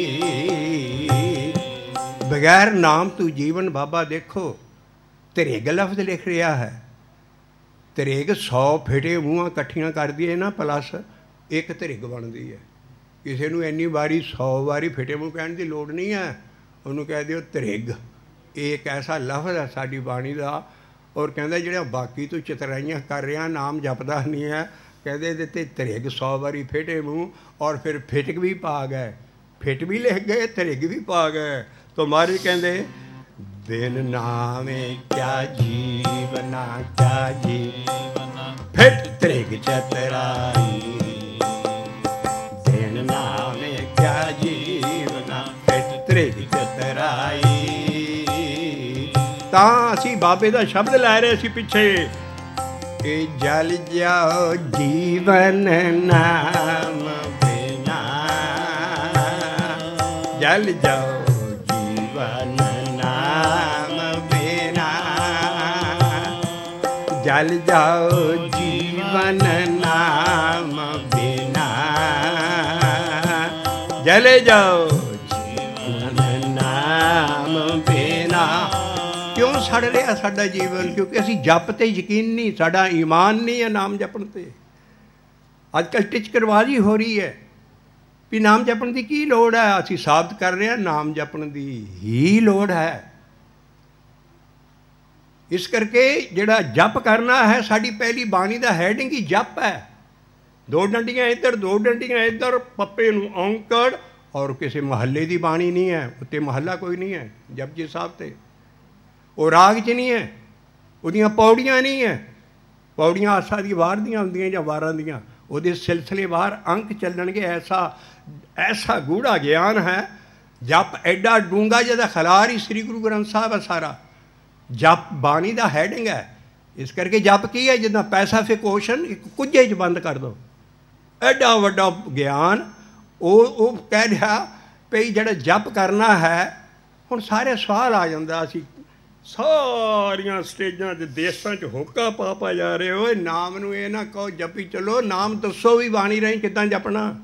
ਬਗੈਰ ਨਾਮ ਤੂੰ ਜੀਵਨ। ਬਾਬਾ ਦੇਖੋ ਤ੍ਰਿਗ ਲਫ਼ਜ਼ ਲਿਖ ਰਿਹਾ ਹੈ। ਤ੍ਰਿਗ 100 ਫਿਟੇ ਮੂੰਹਾਂ ਇਕੱਠੀਆਂ ਕਰ ਦਈਏ ਨਾ ਪਲੱਸ ਇੱਕ ਤ੍ਰਿਗ ਬਣਦੀ ਹੈ। ਕਿਸੇ ਨੂੰ ਇੰਨੀ ਵਾਰੀ 100 ਵਾਰੀ ਫਿਟੇ ਮੂੰਹ ਕਹਿਣ ਦੀ ਲੋੜ ਨਹੀਂ ਹੈ, ਉਹਨੂੰ ਕਹਿ ਦਿਓ ਤ੍ਰਿਗ। ਇਹ ਇੱਕ ਐਸਾ ਲਫ਼ਜ਼ ਹੈ ਸਾਡੀ ਬਾਣੀ ਦਾ। ਔਰ ਕਹਿੰਦਾ ਜਿਹੜਾ ਬਾਕੀ ਤੂੰ ਚਤਰਾਈਆਂ ਕਰ ਰਿਹਾ, ਨਾਮ ਜਪਦਾ ਨਹੀਂ ਹੈ, ਕਹਿੰਦੇ ਇਹਦੇ 'ਤੇ ਤ੍ਰਿਗ 100 ਵਾਰੀ ਫਿਟੇ ਮੂੰਹ। ਔਰ ਫਿਰ ਫਿਟਕ ਵੀ ਪਾ ਗਏ, ਫਿਟ ਵੀ ਲਿਖ ਗਏ, ਤ੍ਰਿਗ ਵੀ ਪਾ ਗਏ। ਤੋ ਮਾਰੀ ਕਹਿੰਦੇ ਬਿਨ ਨਾਮੇ ਕਿਆ ਜੀਵਨਾ, ਕਿਆ ਜੀਵਨਾ ਫਿਟ ਤ੍ਰਿਗ ਚਤਰਾਈ। ਬਿਨ ਨਾਮੇ ਕਿਆ ਜੀਵਨਾ ਫਿਟ ਤ੍ਰਿਗ ਚਤਰਾਈ। ਤਾਂ ਅਸੀਂ ਬਾਬੇ ਦਾ ਸ਼ਬਦ ਲੈ ਰਹੇ ਸੀ ਪਿੱਛੇ ਕਿ ਜਲ ਜਾਓ ਜੀਵਨ ਨਾਮ ਬਿਨਾ, ਜਲ ਜਾਓ ਜੀਵਨ ਨਾਮ ਬਿਨਾ, ਜਲ ਜਾਓ ਜੀਵਨ ਨਾਮ ਜਲੇ ਜਾਓ ਨਾਮ ਬਿਨਾ। ਕਿਉਂ ਸੜ ਰਿਹਾ ਸਾਡਾ ਜੀਵਨ? ਕਿਉਂਕਿ ਅਸੀਂ ਜਪ ਤੇ ਯਕੀਨ ਨਹੀਂ, ਸਾਡਾ ਈਮਾਨ ਨਹੀਂ ਹੈ ਨਾਮ ਜਪਣ ਤੇ। ਅੱਜ ਕੱਲ੍ਹ ਟਿਚਕਰਬਾਜ਼ੀ ਹੋ ਰਹੀ ਹੈ ਵੀ ਨਾਮ ਜਪਣ ਦੀ ਕੀ ਲੋੜ ਹੈ। ਅਸੀਂ ਸਾਬਤ ਕਰ ਰਹੇ ਹਾਂ ਨਾਮ ਜਪਣ ਦੀ ਹੀ ਲੋੜ ਹੈ। ਇਸ ਕਰਕੇ ਜਿਹੜਾ ਜਪ ਕਰਨਾ ਹੈ, ਸਾਡੀ ਪਹਿਲੀ ਬਾਣੀ ਦਾ ਹੈਡਿੰਗ ਹੀ ਜਪ ਹੈ। ਦੋ ਡੰਡੀਆਂ ਇੱਧਰ, ਦੋ ਡੰਡੀਆਂ ਇੱਧਰ, ਪੱਪੇ ਨੂੰ ਔਂਕੜ। ਔਰ ਕਿਸੇ ਮਹੱਲੇ ਦੀ ਬਾਣੀ ਨਹੀਂ ਹੈ, ਉੱਤੇ ਮਹੱਲਾ ਕੋਈ ਨਹੀਂ ਹੈ ਜਪਜੀ ਸਾਹਿਬ 'ਤੇ। ਉਹ ਰਾਗ 'ਚ ਨਹੀਂ ਹੈ, ਉਹਦੀਆਂ ਪੌੜੀਆਂ ਨਹੀਂ ਹੈ। ਪੌੜੀਆਂ ਆਸਾ ਦੀ ਵਾਰ ਦੀਆਂ ਹੁੰਦੀਆਂ ਜਾਂ ਵਾਰਾਂ ਦੀਆਂ, ਉਹਦੇ ਸਿਲਸਿਲੇਵਾਰ ਅੰਕ ਚੱਲਣਗੇ। ਐਸਾ ਗੂੜਾ ਗਿਆਨ ਹੈ। ਜਪ ਐਡਾ ਡੂੰਘਾ ਜਿਹਦਾ ਖਿਲਾਰ ਹੀ ਸ੍ਰੀ ਗੁਰੂ ਗ੍ਰੰਥ ਸਾਹਿਬ ਹੈ ਸਾਰਾ। ਜਪ ਬਾਣੀ ਦਾ ਹੈਡਿੰਗ ਹੈ। ਇਸ ਕਰਕੇ ਜਪ ਕੀ ਹੈ? ਜਿੱਦਾਂ ਪੈਸੀਫਿਕ ਓਸ਼ਨ ਇੱਕ ਕੁੱਜੇ 'ਚ ਬੰਦ ਕਰ ਦਿਓ। ਐਡਾ ਵੱਡਾ ਗਿਆਨ। ਉਹ ਕਹਿ ਰਿਹਾ ਭਈ ਜਿਹੜਾ ਜਪ ਕਰਨਾ ਹੈ। ਹੁਣ ਸਾਰੇ ਸਵਾਲ ਆ ਜਾਂਦਾ, ਅਸੀਂ ਸਾਰੀਆਂ ਸਟੇਜਾਂ 'ਤੇ ਦੇਸ਼ਾਂ 'ਚ ਹੋਕਾ ਪਾ ਜਾ ਰਹੇ ਹੋ। ਨਾਮ ਨੂੰ ਇਹ ਨਾ ਕਹੋ ਜਪੀ ਚਲੋ, ਨਾਮ ਦੱਸੋ ਵੀ ਬਾਣੀ ਰਾਹੀਂ ਕਿੱਦਾਂ ਜਪਣਾ,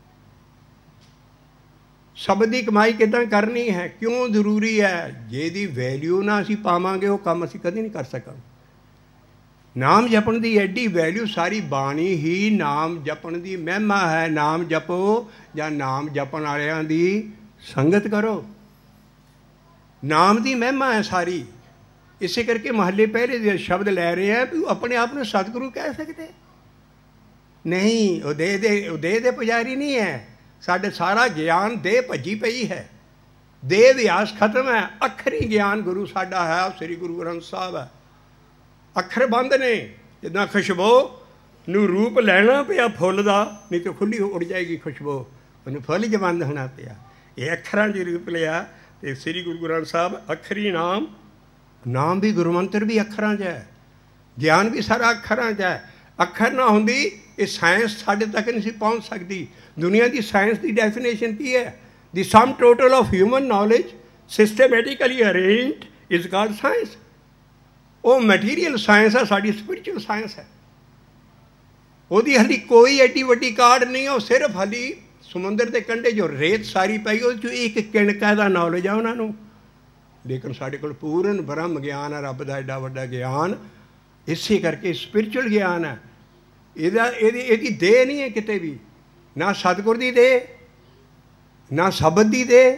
ਸ਼ਬਦ ਦੀ ਕਮਾਈ ਕਿੱਦਾਂ ਕਰਨੀ ਹੈ, ਕਿਉਂ ਜ਼ਰੂਰੀ ਹੈ। ਜੇ ਇਹਦੀ ਵੈਲਿਊ ਨਾ ਅਸੀਂ ਪਾਵਾਂਗੇ ਉਹ ਕੰਮ ਅਸੀਂ ਕਦੇ ਨਹੀਂ ਕਰ ਸਕਾਂਗੇ। ਨਾਮ ਜਪਣ ਦੀ ਐਡੀ ਵੈਲਿਊ, ਸਾਰੀ ਬਾਣੀ ਹੀ ਨਾਮ ਜਪਣ ਦੀ ਮਹਿਮਾ ਹੈ। ਨਾਮ ਜਪੋ ਜਾਂ ਨਾਮ ਜਪਣ ਵਾਲਿਆਂ ਦੀ ਸੰਗਤ ਕਰੋ, ਨਾਮ ਦੀ ਮਹਿਮਾ ਹੈ ਸਾਰੀ। ਇਸੇ ਕਰਕੇ ਮਹੱਲੇ ਪਹਿਲੇ ਦੇ ਸ਼ਬਦ ਲੈ ਰਹੇ ਆ ਵੀ ਉਹ ਆਪਣੇ ਆਪ ਨੂੰ ਸਤਿਗੁਰੂ ਕਹਿ ਸਕਦੇ ਨਹੀਂ। ਉਹ ਦੇਹ ਦੇ ਪੁਜਾਰੀ ਨਹੀਂ ਹੈ। ਸਾਡੇ ਸਾਰਾ ਗਿਆਨ ਦੇਹ ਭੱਜੀ ਪਈ ਹੈ, ਦੇਹ ਵਿਆਸ ਖਤਮ ਹੈ। ਅੱਖਰੀ ਗਿਆਨ ਗੁਰੂ ਸਾਡਾ ਹੈ, ਉਹ ਸ੍ਰੀ ਗੁਰੂ ਗ੍ਰੰਥ ਸਾਹਿਬ ਹੈ। ਅੱਖਰ ਬੰਦ ਨੇ। ਜਿੱਦਾਂ ਖੁਸ਼ਬੂ ਨੂੰ ਰੂਪ ਲੈਣਾ ਪਿਆ ਫੁੱਲ ਦਾ, ਨਹੀਂ ਤਾਂ ਖੁੱਲ੍ਹੀ ਉੜ ਜਾਏਗੀ ਖੁਸ਼ਬੂ, ਉਹਨੂੰ ਫੁੱਲ 'ਚ ਬੰਦ ਹੋਣਾ ਪਿਆ। ਇਹ ਅੱਖਰਾਂ 'ਚ ਰੂਪ ਲਿਆ। ਅਤੇ ਸ੍ਰੀ ਗੁਰੂ ਗ੍ਰੰਥ ਸਾਹਿਬ ਅੱਖਰੀ ਨਾਮ ਵੀ ਗੁਰਮੰਤਰ ਵੀ ਅੱਖਰਾਂ 'ਚ ਹੈ, ਗਿਆਨ ਵੀ ਸਾਰਾ ਅੱਖਰਾਂ 'ਚ ਹੈ। ਅੱਖਰ ਨਾ ਹੁੰਦੀ ਇਹ ਸਾਇੰਸ ਸਾਡੇ ਤੱਕ ਨਹੀਂ ਸੀ ਪਹੁੰਚ ਸਕਦੀ। ਦੁਨੀਆ ਦੀ ਸਾਇੰਸ ਦੀ ਡੈਫੀਨੇਸ਼ਨ ਕੀ ਹੈ? The sum total of human knowledge systematically arranged is called science. ਉਹ ਮਟੀਰੀਅਲ ਸਾਇੰਸ ਹੈ, ਸਾਡੀ ਸਪਿਰਿਚੁਅਲ ਸਾਇੰਸ ਹੈ। ਉਹਦੀ ਹਾਲੀ ਕੋਈ ਐਡੀ ਵੱਡੀ ਕਾਢ ਨਹੀਂ। ਉਹ ਸਿਰਫ ਹਾਲੀ ਸਮੁੰਦਰ ਦੇ ਕੰਢੇ ਜੋ ਰੇਤ ਸਾਰੀ ਪਈ ਉਹਦੇ 'ਚੋਂ ਇੱਕ ਕਿਣਕਾ ਦਾ ਨੌਲੇਜ ਆ ਉਹਨਾਂ ਨੂੰ। ਲੇਕਿਨ ਸਾਡੇ ਕੋਲ ਪੂਰਨ ਬ੍ਰਹਮ ਗਿਆਨ ਹੈ, ਰੱਬ ਦਾ ਐਡਾ ਵੱਡਾ ਗਿਆਨ। ਇਸੇ ਕਰਕੇ ਸਪਿਰਿਚੁਅਲ ਗਿਆਨ ਹੈ। ਇਹਦੀ ਦੇਹ ਨਹੀਂ ਹੈ ਕਿਤੇ ਵੀ, ਨਾ ਸਤਿਗੁਰ ਦੀ ਦੇਹ, ਨਾ ਸ਼ਬਦ ਦੀ ਦੇਹ,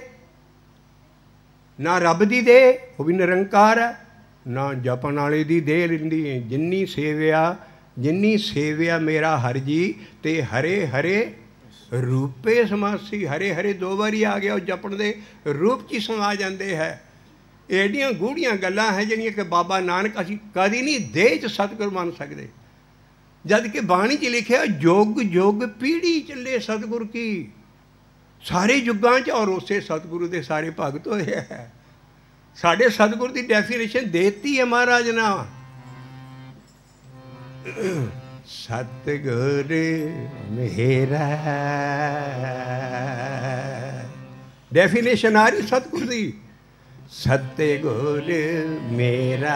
ਨਾ ਰੱਬ ਦੀ ਦੇਹ, ਉਹ ਵੀ ਨਿਰੰਕਾਰ ਹੈ, ਨਾ ਜਪਣ ਵਾਲੇ ਦੀ ਦੇਹ ਲੈਂਦੀ ਹੈ। ਜਿੰਨੀ ਸੇਵਿਆ ਮੇਰਾ ਹਰ ਜੀ ਤੇ ਹਰੇ ਹਰੇ ਰੂਪੇ ਸਮਾਸੀ। ਹਰੇ ਹਰੇ ਦੋ ਵਾਰੀ ਆ ਗਿਆ, ਉਹ ਜਪਣ ਦੇ ਰੂਪ 'ਚ ਹੀ ਸਮਾ ਜਾਂਦੇ ਹੈ। ਐਡੀਆਂ ਗੂੜੀਆਂ ਗੱਲਾਂ ਹੈ ਜਿਹੜੀਆਂ ਕਿ ਬਾਬਾ ਨਾਨਕ ਅਸੀਂ ਕਦੀ ਨਹੀਂ ਦੇਹ 'ਚ ਸਤਿਗੁਰ ਮੰਨ ਸਕਦੇ। ਜਦ ਕਿ ਬਾਣੀ 'ਚ ਲਿਖਿਆ ਯੁੱਗ ਯੁੱਗ ਪੀੜ੍ਹੀ ਚੱਲੇ ਸਤਿਗੁਰ ਕੀ। ਸਾਰੇ ਯੁੱਗਾਂ 'ਚ ਔਰ ਉਸੇ ਸਤਿਗੁਰੂ ਦੇ ਸਾਰੇ ਭਗਤ ਹੋਏ ਹੈ। ਸਾਡੇ ਸਤਿਗੁਰ ਦੀ ਡੈਫੀਨੇਸ਼ਨ ਦੇਤੀ ਹੈ ਮਹਾਰਾਜ ਨੇ। ਸਤਿਗੁਰ ਮੇਰਾ ਡੈਫੀਨੇਸ਼ਨ ਆ ਰਹੀ ਸਤਿਗੁਰ ਦੀ। ਸਤਿਗੁਰ ਮੇਰਾ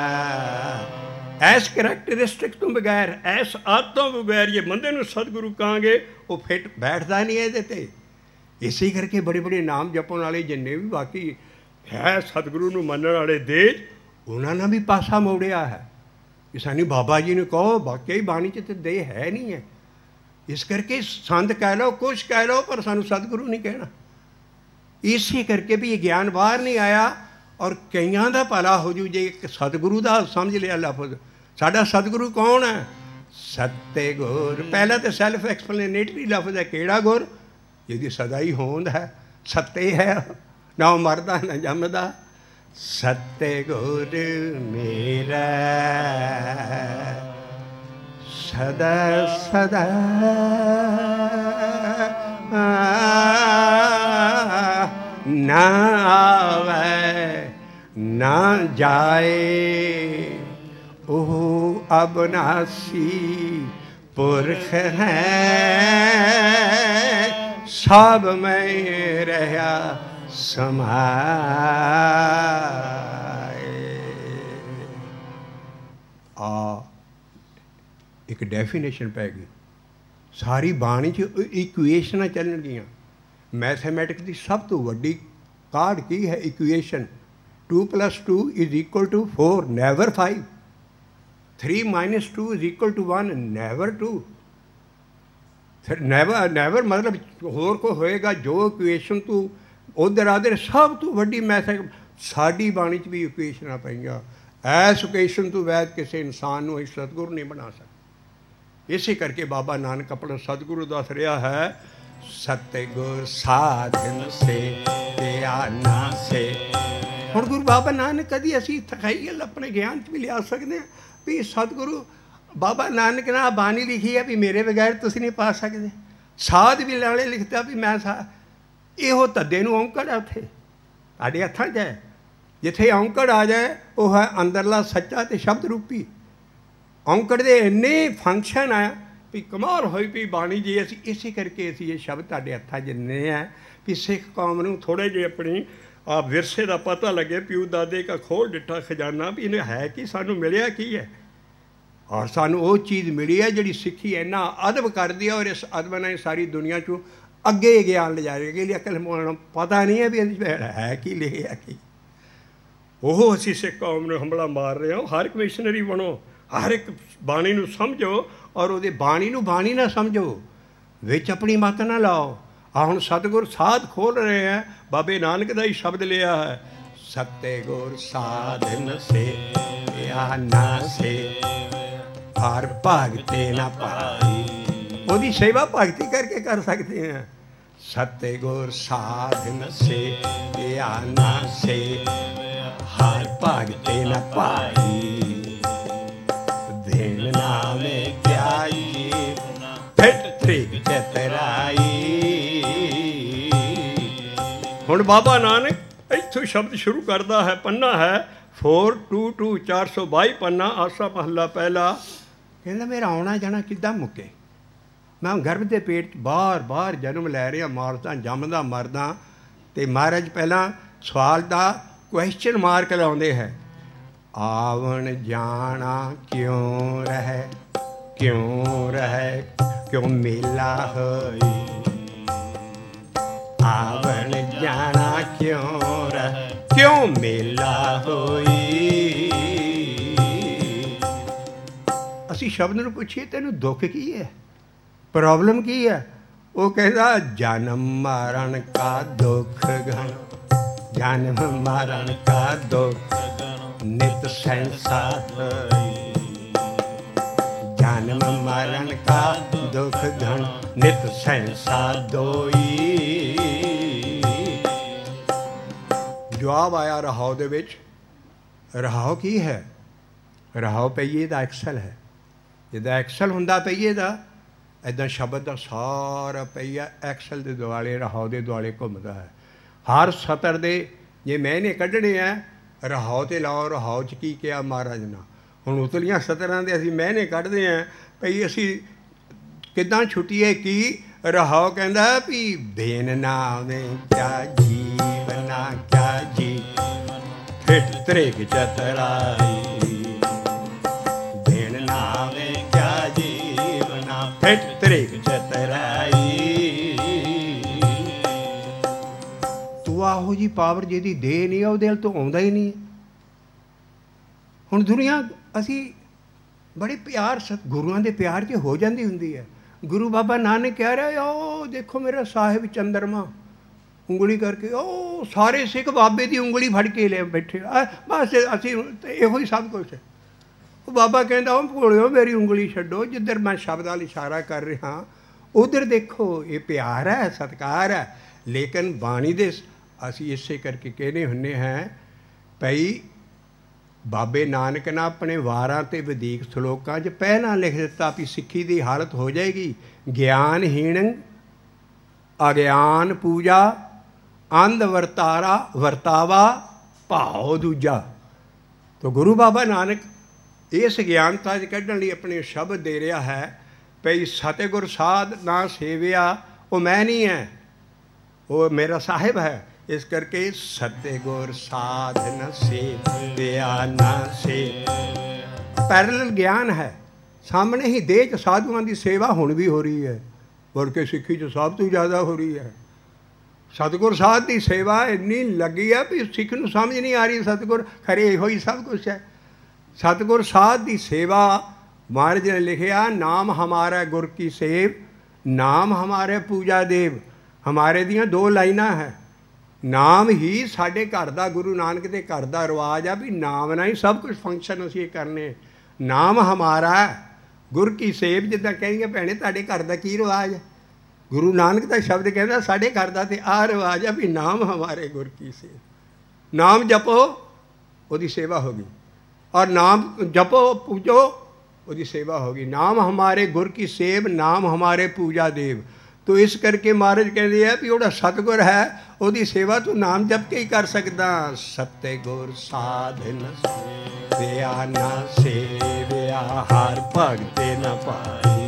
ਐਸ ਕਰੈਕਟਰਿਸਟਿਕ ਤੋਂ ਬਗੈਰ, ਐਸ ਆਦਤ ਤੋਂ ਬਗੈਰ ਜੇ ਬੰਦੇ ਨੂੰ ਸਤਿਗੁਰੂ ਕਹਾਂਗੇ ਉਹ ਫਿੱਟ ਬੈਠਦਾ ਨਹੀਂ ਇਹਦੇ 'ਤੇ। ਇਸੇ ਕਰਕੇ ਬੜੇ ਬੜੇ ਨਾਮ ਜਪਣ ਵਾਲੇ ਜਿੰਨੇ ਵੀ ਬਾਕੀ ਹੈ ਸਤਿਗੁਰੂ ਨੂੰ ਮੰਨਣ ਵਾਲੇ ਦੇਸ਼, ਉਹਨਾਂ ਨੇ ਵੀ ਪਾਸਾ ਮੋੜਿਆ ਹੈ ਕਿ ਸਾਨੂੰ ਬਾਬਾ ਜੀ ਨੂੰ ਕਹੋ, ਵਾਕਈ ਬਾਣੀ 'ਚ ਤਾਂ ਦੇਹ ਹੈ ਨਹੀਂ ਹੈ। ਇਸ ਕਰਕੇ ਸੰਤ ਕਹਿ ਲਓ, ਕੁਛ ਕਹਿ ਲਓ, ਪਰ ਸਾਨੂੰ ਸਤਿਗੁਰੂ ਨਹੀਂ ਕਹਿਣਾ। ਇਸੇ ਕਰਕੇ ਵੀ ਇਹ ਗਿਆਨ ਬਾਹਰ ਨਹੀਂ ਆਇਆ। ਔਰ ਕਈਆਂ ਦਾ ਭਲਾ ਹੋ ਜੂ ਜੇ ਇੱਕ ਸਤਿਗੁਰੂ ਦਾ ਸਮਝ ਲਿਆ ਲਫ਼ਜ਼। ਸਾਡਾ ਸਤਿਗੁਰੂ ਕੌਣ ਹੈ? ਸਤਿਗੁਰ। ਪਹਿਲਾਂ ਤਾਂ ਸੈਲਫ ਐਕਸਪਲੇਨੇਟਰੀ ਲਫ਼ਜ਼ ਹੈ। ਕਿਹੜਾ ਗੁਰ? ਜਿਹਦੀ ਸਦਾ ਹੀ ਹੋਂਦ ਹੈ, ਸੱਤੇ ਹੈ, ਨਾ ਉਹ ਮਰਦਾ ਨਾ ਜੰਮਦਾ। ਸਤਿਗੁਰ ਮੇਰਾ ਸਦਾ ਸਦਾ ਨਾ ਆਵੇ ਨਾ ਜਾਏ, ਉਹ ਅਬਨਾਸੀ ਪੁਰਖ ਹੈ, ਸਭ ਮੈਂ ਰਹਾ ਸਮਾਏ। ਇੱਕ ਡੈਫੀਨੇਸ਼ਨ ਪੈ ਗਈ। ਸਾਰੀ ਬਾਣੀ 'ਚ ਇਕੁਏਸ਼ਨਾਂ ਚੱਲਣਗੀਆਂ। ਮੈਥੇਮੈਟਿਕਸ ਦੀ ਸਭ ਤੋਂ ਵੱਡੀ ਕਾਢ ਕੀ ਹੈ? Equation 2 + 2 = 4, never 5। 3 - 2 = 1, ਨੈਵਰ 2। ਫਿਰ ਨੈਵਰ ਮਤਲਬ ਹੋਰ ਕੋਈ ਹੋਏਗਾ ਜੋ ਇਕੁਏਸ਼ਨ ਤੂੰ ਉਧਰ ਆਧਰ। ਸਭ ਤੋਂ ਵੱਡੀ ਮੈਥ ਸਾਡੀ ਬਾਣੀ 'ਚ ਵੀ ਇਕੁਏਸ਼ਨਾਂ ਪਈਆਂ। ਐਸ ਇਕੁਏਸ਼ਨ ਤੋਂ ਵੈਦ ਕਿਸੇ ਇਨਸਾਨ ਨੂੰ ਅਸੀਂ ਸਤਿਗੁਰੂ ਨਹੀਂ ਬਣਾ ਸਕਦੇ। ਇਸੇ ਕਰਕੇ ਬਾਬਾ ਨਾਨਕ ਆਪਣਾ ਸਤਿਗੁਰੂ ਦੱਸ ਰਿਹਾ ਹੈ, ਸਤਿਗੁਰ ਸਾਧਨ ਸੇ ਧਿਆਨਾ ਸੇ। ਹੁਣ ਗੁਰੂ ਬਾਬਾ ਨਾਨਕ ਕਦੀ ਅਸੀਂ ਤਖੈਯਲ ਆਪਣੇ ਗਿਆਨ 'ਚ ਵੀ ਲਿਆ ਸਕਦੇ ਹਾਂ ਵੀ ਸਤਿਗੁਰੂ ਬਾਬਾ ਨਾਨਕ ਨੇ ਆਹ ਬਾਣੀ ਲਿਖੀ ਹੈ ਵੀ ਮੇਰੇ ਬਗੈਰ ਤੁਸੀਂ ਨਹੀਂ ਪਾ ਸਕਦੇ। ਸਾਧ ਵੀ ਲਾਲੇ ਲਿਖਦਾ ਵੀ ਮੈਂ ਇਹੋ ਧੱਦੇ ਨੂੰ ਔਂਕੜ ਆ ਉੱਥੇ ਤੁਹਾਡੇ ਹੱਥਾਂ 'ਚ ਹੈ। ਜਿੱਥੇ ਔਂਕੜ ਆ ਜਾਏ ਉਹ ਹੈ ਅੰਦਰਲਾ ਸੱਚਾ ਅਤੇ ਸ਼ਬਦ ਰੂਪੀ। ਔਂਕੜ ਦੇ ਇੰਨੇ ਫੰਕਸ਼ਨ ਆ ਵੀ ਕਮਾਲ ਹੋਈ ਵੀ ਬਾਣੀ ਜੀ। ਅਸੀਂ ਇਸੇ ਕਰਕੇ ਅਸੀਂ ਇਹ ਸ਼ਬਦ ਤੁਹਾਡੇ ਹੱਥਾਂ 'ਚ ਦਿੰਦੇ ਹਾਂ ਵੀ ਸਿੱਖ ਕੌਮ ਨੂੰ ਥੋੜ੍ਹੇ ਜਿਹੇ ਆਪਣੀ ਆ ਵਿਰਸੇ ਦਾ ਪਤਾ ਲੱਗੇ। ਪਿਓ ਦਾਦੇ ਕਾ ਖੋਲ ਡਿੱਠਾ ਖਜ਼ਾਨਾ ਵੀ ਇਹਨੇ ਹੈ ਕੀ, ਸਾਨੂੰ ਮਿਲਿਆ ਕੀ ਹੈ। ਔਰ ਸਾਨੂੰ ਉਹ ਚੀਜ਼ ਮਿਲੀ ਹੈ ਜਿਹੜੀ ਸਿੱਖੀ ਇੰਨਾ ਅਦਬ ਕਰਦੀ ਹੈ ਔਰ ਇਸ ਅਦਬ ਨਾਲ ਸਾਰੀ ਦੁਨੀਆ 'ਚੋਂ ਅੱਗੇ ਗਿਆਨ ਲਿਜਾ ਰਹੀ ਹੈ। ਅਕਲ ਨੂੰ ਪਤਾ ਨਹੀਂ ਹੈ ਵੀ ਇਹਦੇ ਹੈ ਕੀ, ਲਿਖਿਆ ਕੀ। ਉਹ ਅਸੀਂ ਸਿੱਖ ਕੌਮ ਨੂੰ ਹੰਭਲਾ ਮਾਰ ਰਹੇ ਹਾਂ। ਹਰ ਇੱਕ ਮਿਸ਼ਨਰੀ ਬਣੋ, ਹਰ ਇੱਕ ਬਾਣੀ ਨੂੰ ਸਮਝੋ ਔਰ ਉਹਦੇ ਬਾਣੀ ਨੂੰ ਬਾਣੀ ਨਾ ਸਮਝੋ, ਵਿੱਚ ਆਪਣੀ ਮੱਤ ਨਾ ਲਾਓ। ਆ ਹੁਣ ਸਤਿਗੁਰ ਸਾਧ ਖੋਲ ਰਹੇ ਹੈ, ਬਾਬੇ ਨਾਨਕ ਦਾ ਹੀ ਸ਼ਬਦ ਲਿਆ ਹੈ, ਸਤਿਗੁਰ ਸਾਧਨ ਸੇ ਧਿਆਨਾ ਸੇ ਹਰ ਭਗਤੇ ਨਾ ਪਾਈ। ਉਹਦੀ ਸੇਵਾ ਭਗਤੀ ਕਰਕੇ ਕਰ ਸਕਦੇ ਹਾਂ। ਸਤਿਗੁਰ ਸਾਧਨ ਸੇ ਧਿਆਨਾ ਸੇ ਹਰ ਭਗਤੇ ਨਾ ਪਾਈ। ਦੇਣ ਨਾਮੇ ਕਿਆ ਜੀਵਨਾ ਫਿਟ ਤ੍ਰਿਗ ਚਤਰਾਈ। ਹੁਣ ਬਾਬਾ ਨਾਨਕ ਇੱਥੋਂ ਸ਼ਬਦ ਸ਼ੁਰੂ ਕਰਦਾ ਹੈ। ਪੰਨਾ ਹੈ 422 422 ਪੰਨਾ, ਆਸਾ ਮਹੱਲਾ ਪਹਿਲਾ। ਕਹਿੰਦਾ ਮੇਰਾ ਆਉਣਾ ਜਾਣਾ ਕਿੱਦਾਂ ਮੁੱਕੇ? ਮੈਂ ਗਰਭ ਦੇ ਪੇਟ 'ਚ ਬਾਰ ਜਨਮ ਲੈ ਰਿਹਾ, ਮਾਰਦਾ ਜੰਮਦਾ ਮਰਦਾ। ਅਤੇ ਮਹਾਰਾਜ ਪਹਿਲਾਂ ਸਵਾਲ ਦਾ ਕੁਐਸਚਨ ਮਾਰਕ ਲਾਉਂਦੇ ਹੈ, ਆਵਣ ਜਾਣਾ ਕਿਉਂ ਰਹਿ, ਕਿਉਂ ਰਹਿ, ਕਿਉਂ ਮੇਲਾ ਹੋਈ। ਆਵਣ ਜਾਣਾ ਕਿਉਂ ਰਹਿ, ਕਿਉਂ ਮੇਲਾ ਹੋਈ। ਅਸੀਂ ਸ਼ਬਦ ਨੂੰ ਪੁੱਛੀਏ ਤੈਨੂੰ ਦੁੱਖ ਕੀ ਹੈ, ਪ੍ਰੋਬਲਮ ਕੀ ਹੈ? ਉਹ ਕਹਿੰਦਾ ਜਨਮ ਮਰਨ ਕਾ ਦੁੱਖ ਘਣ, ਜਨਮ ਮਰਨ ਕਾ ਦੁੱਖ ਨਿਤ ਸੰਸਾਰ। ਜਨਮ ਮਰਨ ਕਾ ਦੁੱਖ ਘਣ ਨਿਤ ਸੰਸਾਰ ਦੋਈ। ਜਵਾਬ ਆਇਆ ਰਹਾਉ ਦੇ ਵਿੱਚ। ਰਹਾਉ ਕੀ ਹੈ? ਰਹਾਉ ਪਹੀਏ ਦਾ ਐਕਸਲ ਹੈ। ਜਿੱਦਾਂ ਐਕਸਲ ਹੁੰਦਾ ਪਹੀਏ ਦਾ, ਇੱਦਾਂ ਸ਼ਬਦ ਦਾ ਸਾਰਾ ਪਹੀਆ ਐਕਸਲ ਦੇ ਦੁਆਲੇ, ਰਹਾਉ ਦੇ ਦੁਆਲੇ ਘੁੰਮਦਾ ਹੈ। ਹਰ ਸਤਰ ਦੇ ਜੇ ਮੈਨੇ ਕੱਢਣੇ ਹੈ, ਰਹਾਉ 'ਤੇ ਲਾਓ। ਰਹਾਉ 'ਚ ਕੀ ਕਿਹਾ ਮਹਾਰਾਜ ਨੇ? ਹੁਣ ਉਤਲੀਆਂ ਸਤਰਾਂ ਦੇ ਅਸੀਂ ਮੈਨੇ ਕੱਢਦੇ ਹਾਂ ਭਈ ਅਸੀਂ ਕਿੱਦਾਂ ਛੁੱਟੀਏ ਕੀ? ਰਹਾਉ ਕਹਿੰਦਾ ਵੀ ਦੇਨ ਨਾ ਆਵੇ ਕਿਆ ਜੀਵਨਾ, ਕਿਆ ਜੀਵਨ ਫਿਟ ਤ੍ਰਿਗ ਚਤਰਾਈ। ਦੇਨ ਨਾ ਆਵੇ ਕਿਆ ਜੀਵਨਾ ਫਿਟ ਤ੍ਰਿਗ ਚਤਰਾਈ। ਤੂੰ ਆਹੋ ਜੀ ਪਾਵਰ ਜਿਹਦੀ ਦੇ ਨਹੀਂ ਆ ਉਹਦੇ ਵੱਲ ਤੋਂ ਆਉਂਦਾ ਹੀ ਨਹੀਂ। ਹੁਣ ਦੁਨੀਆ ਅਸੀਂ ਬੜੇ ਪਿਆਰ ਗੁਰੂਆਂ ਦੇ ਪਿਆਰ 'ਚ ਹੋ ਜਾਂਦੀ ਹੁੰਦੀ ਹੈ। ਗੁਰੂ ਬਾਬਾ ਨਾਨਕ ਕਹਿ ਰਿਹਾ ਉਹ ਦੇਖੋ ਮੇਰਾ ਸਾਹਿਬ ਚੰਦਰਮਾ, ਉਂਗਲੀ ਕਰਕੇ ਉਹ ਸਾਰੇ ਸਿੱਖ ਬਾਬੇ ਦੀ ਉਂਗਲੀ ਫੜ ਕੇ ਲੈ ਬੈਠੇ। ਬਸ ਅਸੀਂ ਇਹੋ ਹੀ ਸਭ ਕੁਛ ਹੈ। ਉਹ ਬਾਬਾ ਕਹਿੰਦਾ ਉਹ ਭੋਲਿਓ ਮੇਰੀ ਉਂਗਲੀ ਛੱਡੋ, ਜਿੱਧਰ ਮੈਂ ਸ਼ਬਦ ਨਾਲ ਇਸ਼ਾਰਾ ਕਰ ਰਿਹਾ ਉੱਧਰ ਦੇਖੋ। ਇਹ ਪਿਆਰ ਹੈ, ਸਤਿਕਾਰ ਹੈ। ਲੇਕਿਨ ਬਾਣੀ ਦੇ ਅਸੀਂ ਇਸੇ ਕਰਕੇ ਕਹਿੰਦੇ ਹੁੰਦੇ ਹਾਂ ਭਈ ਬਾਬੇ ਨਾਨਕ ਨੇ ਆਪਣੇ ਵਾਰਾਂ ਅਤੇ ਵਧੀਕ ਸਲੋਕਾਂ 'ਚ ਪਹਿਲਾਂ ਲਿਖ ਦਿੱਤਾ ਵੀ ਸਿੱਖੀ ਦੀ ਹਾਲਤ ਹੋ ਜਾਏਗੀ ਗਿਆਨਹੀਣ, ਅਗਿਆਨ ਪੂਜਾ, ਅੰਧ ਵਰਤਾਵਾ ਭਾਉ ਦੂਜਾ। ਤਾਂ ਗੁਰੂ ਬਾਬਾ ਨਾਨਕ ਇਸ ਗਿਆਨਤਾ 'ਚ ਕੱਢਣ ਲਈ ਆਪਣੇ ਸ਼ਬਦ ਦੇ ਰਿਹਾ ਹੈ ਭਈ ਸਤਿਗੁਰ ਸਾਧ ਨਾ ਸੇਵਿਆ ਉਹ ਮੈਂ ਨਹੀਂ ਹੈ, ਉਹ ਮੇਰਾ ਸਾਹਿਬ ਹੈ। ਇਸ ਕਰਕੇ ਸਤਿਗੁਰ ਸਾਧਨ ਸੇਵਿਆ ਨਾ ਸੇ। ਪੈਰਲਲ ਗਿਆਨ ਹੈ ਸਾਹਮਣੇ ਹੀ। ਦੇਹ 'ਚ ਸਾਧੂਆਂ ਦੀ ਸੇਵਾ ਹੁਣ ਵੀ ਹੋ ਰਹੀ ਹੈ, ਬਲਕਿ ਸਿੱਖੀ 'ਚ ਸਭ ਤੋਂ ਜ਼ਿਆਦਾ ਹੋ ਰਹੀ ਹੈ। ਸਤਿਗੁਰ ਸਾਧ ਦੀ ਸੇਵਾ ਇੰਨੀ ਲੱਗੀ ਆ ਵੀ ਸਿੱਖ ਨੂੰ ਸਮਝ ਨਹੀਂ ਆ ਰਹੀ ਸਤਿਗੁਰ ਖਰੇ ਇਹੋ ਹੀ ਸਭ ਕੁਛ ਹੈ। ਸਤਿਗੁਰ ਸਾਧ ਦੀ ਸੇਵਾ ਮਹਾਰਾਜ ਨੇ ਲਿਖਿਆ, ਨਾਮ ਹਮਾਰਾ ਗੁਰ ਕੀ ਸੇਵ, ਨਾਮ ਹਮਾਰੇ ਪੂਜਾ ਦੇਵ। ਹਮਾਰੇ ਦੀਆਂ 2 ਲਾਈਨਾਂ ਹੈ। ਨਾਮ ਹੀ ਸਾਡੇ ਘਰ ਦਾ, ਗੁਰੂ ਨਾਨਕ ਦੇ ਘਰ ਦਾ ਰਿਵਾਜ ਆ ਵੀ ਨਾਮ ਨਾਲ ਹੀ ਸਭ ਕੁਝ ਫੰਕਸ਼ਨ ਅਸੀਂ ਕਰਨੇ। ਨਾਮ ਹਮਾਰਾ ਗੁਰ ਕੀ ਸੇਵ, ਜਿੱਦਾਂ ਕਹਿੰਗੇ ਭੈਣੇ ਤੁਹਾਡੇ ਘਰ ਦਾ ਕੀ ਰਿਵਾਜ ਹੈ? ਗੁਰੂ ਨਾਨਕ ਦਾ ਸ਼ਬਦ ਕਹਿੰਦਾ ਸਾਡੇ ਘਰ ਦਾ ਤੇ ਆਹ ਰਿਵਾਜ ਆ ਵੀ ਨਾਮ ਹਮਾਰੇ ਗੁਰ ਕੀ ਸੇਵ। ਨਾਮ ਜਪੋ ਉਹਦੀ ਸੇਵਾ ਹੋ ਗਈ, ਔਰ ਨਾਮ ਜਪੋ ਪੂਜੋ ਉਹਦੀ ਸੇਵਾ ਹੋ ਗਈ। ਨਾਮ ਹਮਾਰੇ ਗੁਰ ਕੀ ਸੇਵ, ਨਾਮ ਹਮਾਰੇ ਪੂਜਾ ਦੇਵ। ਤੋ ਇਸ ਕਰਕੇ ਮਹਾਰਾਜ ਕਹਿੰਦੇ ਆ ਵੀ ਉਹਦਾ ਸਤਿਗੁਰ ਹੈ ਉਹਦੀ ਸੇਵਾ ਤੂੰ ਨਾਮ ਜਪ ਕੇ ਹੀ ਕਰ ਸਕਦਾ। ਸਤੇ ਗੁਰ ਸਾਧਨ ਸੇਵਿਆ ਨਾ ਸੇਵਿਆ, ਹਰ ਭਗਤੇ ਨਾ ਪਾਈ।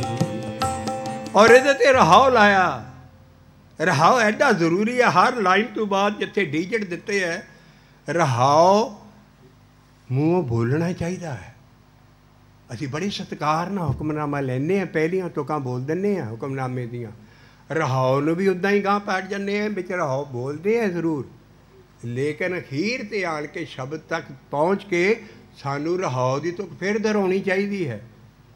ਔਰ ਇਹਦੇ ਤੇ ਰਹਾਉ ਲਾਇਆ। ਰਹਾਉ ਐਡਾ ਜ਼ਰੂਰੀ ਹੈ। ਹਰ ਲਾਈਨ ਤੋਂ ਬਾਅਦ ਜਿੱਥੇ ਡੀਜਟ ਦਿੱਤੇ ਹੈ, ਰਹਾਉ ਮੂੰਹੋਂ ਬੋਲਣਾ ਚਾਹੀਦਾ ਹੈ। ਅਸੀਂ ਬੜੇ ਸਤਿਕਾਰ ਨਾਲ ਹੁਕਮਨਾਮਾ ਲੈਂਦੇ ਹਾਂ, ਪਹਿਲੀਆਂ ਤੁਕਾਂ ਬੋਲ ਦਿੰਦੇ ਹਾਂ ਹੁਕਮਨਾਮੇ ਦੀਆਂ। ਰਹਾਉ ਨੂੰ ਵੀ ਉੱਦਾਂ ਹੀ ਗਾਂਹ ਪੈਟ ਜਾਂਦੇ ਹਾਂ, ਵਿੱਚ ਰਹਾਉ ਬੋਲਦੇ ਆ ਜ਼ਰੂਰ, ਲੇਕਿਨ ਅਖੀਰ 'ਤੇ ਆਣ ਕੇ ਸ਼ਬਦ ਤੱਕ ਪਹੁੰਚ ਕੇ ਸਾਨੂੰ ਰਹਾਉ ਦੀ ਤੁਕ ਫਿਰ ਦੁਹਰਾਉਣੀ ਚਾਹੀਦੀ ਹੈ।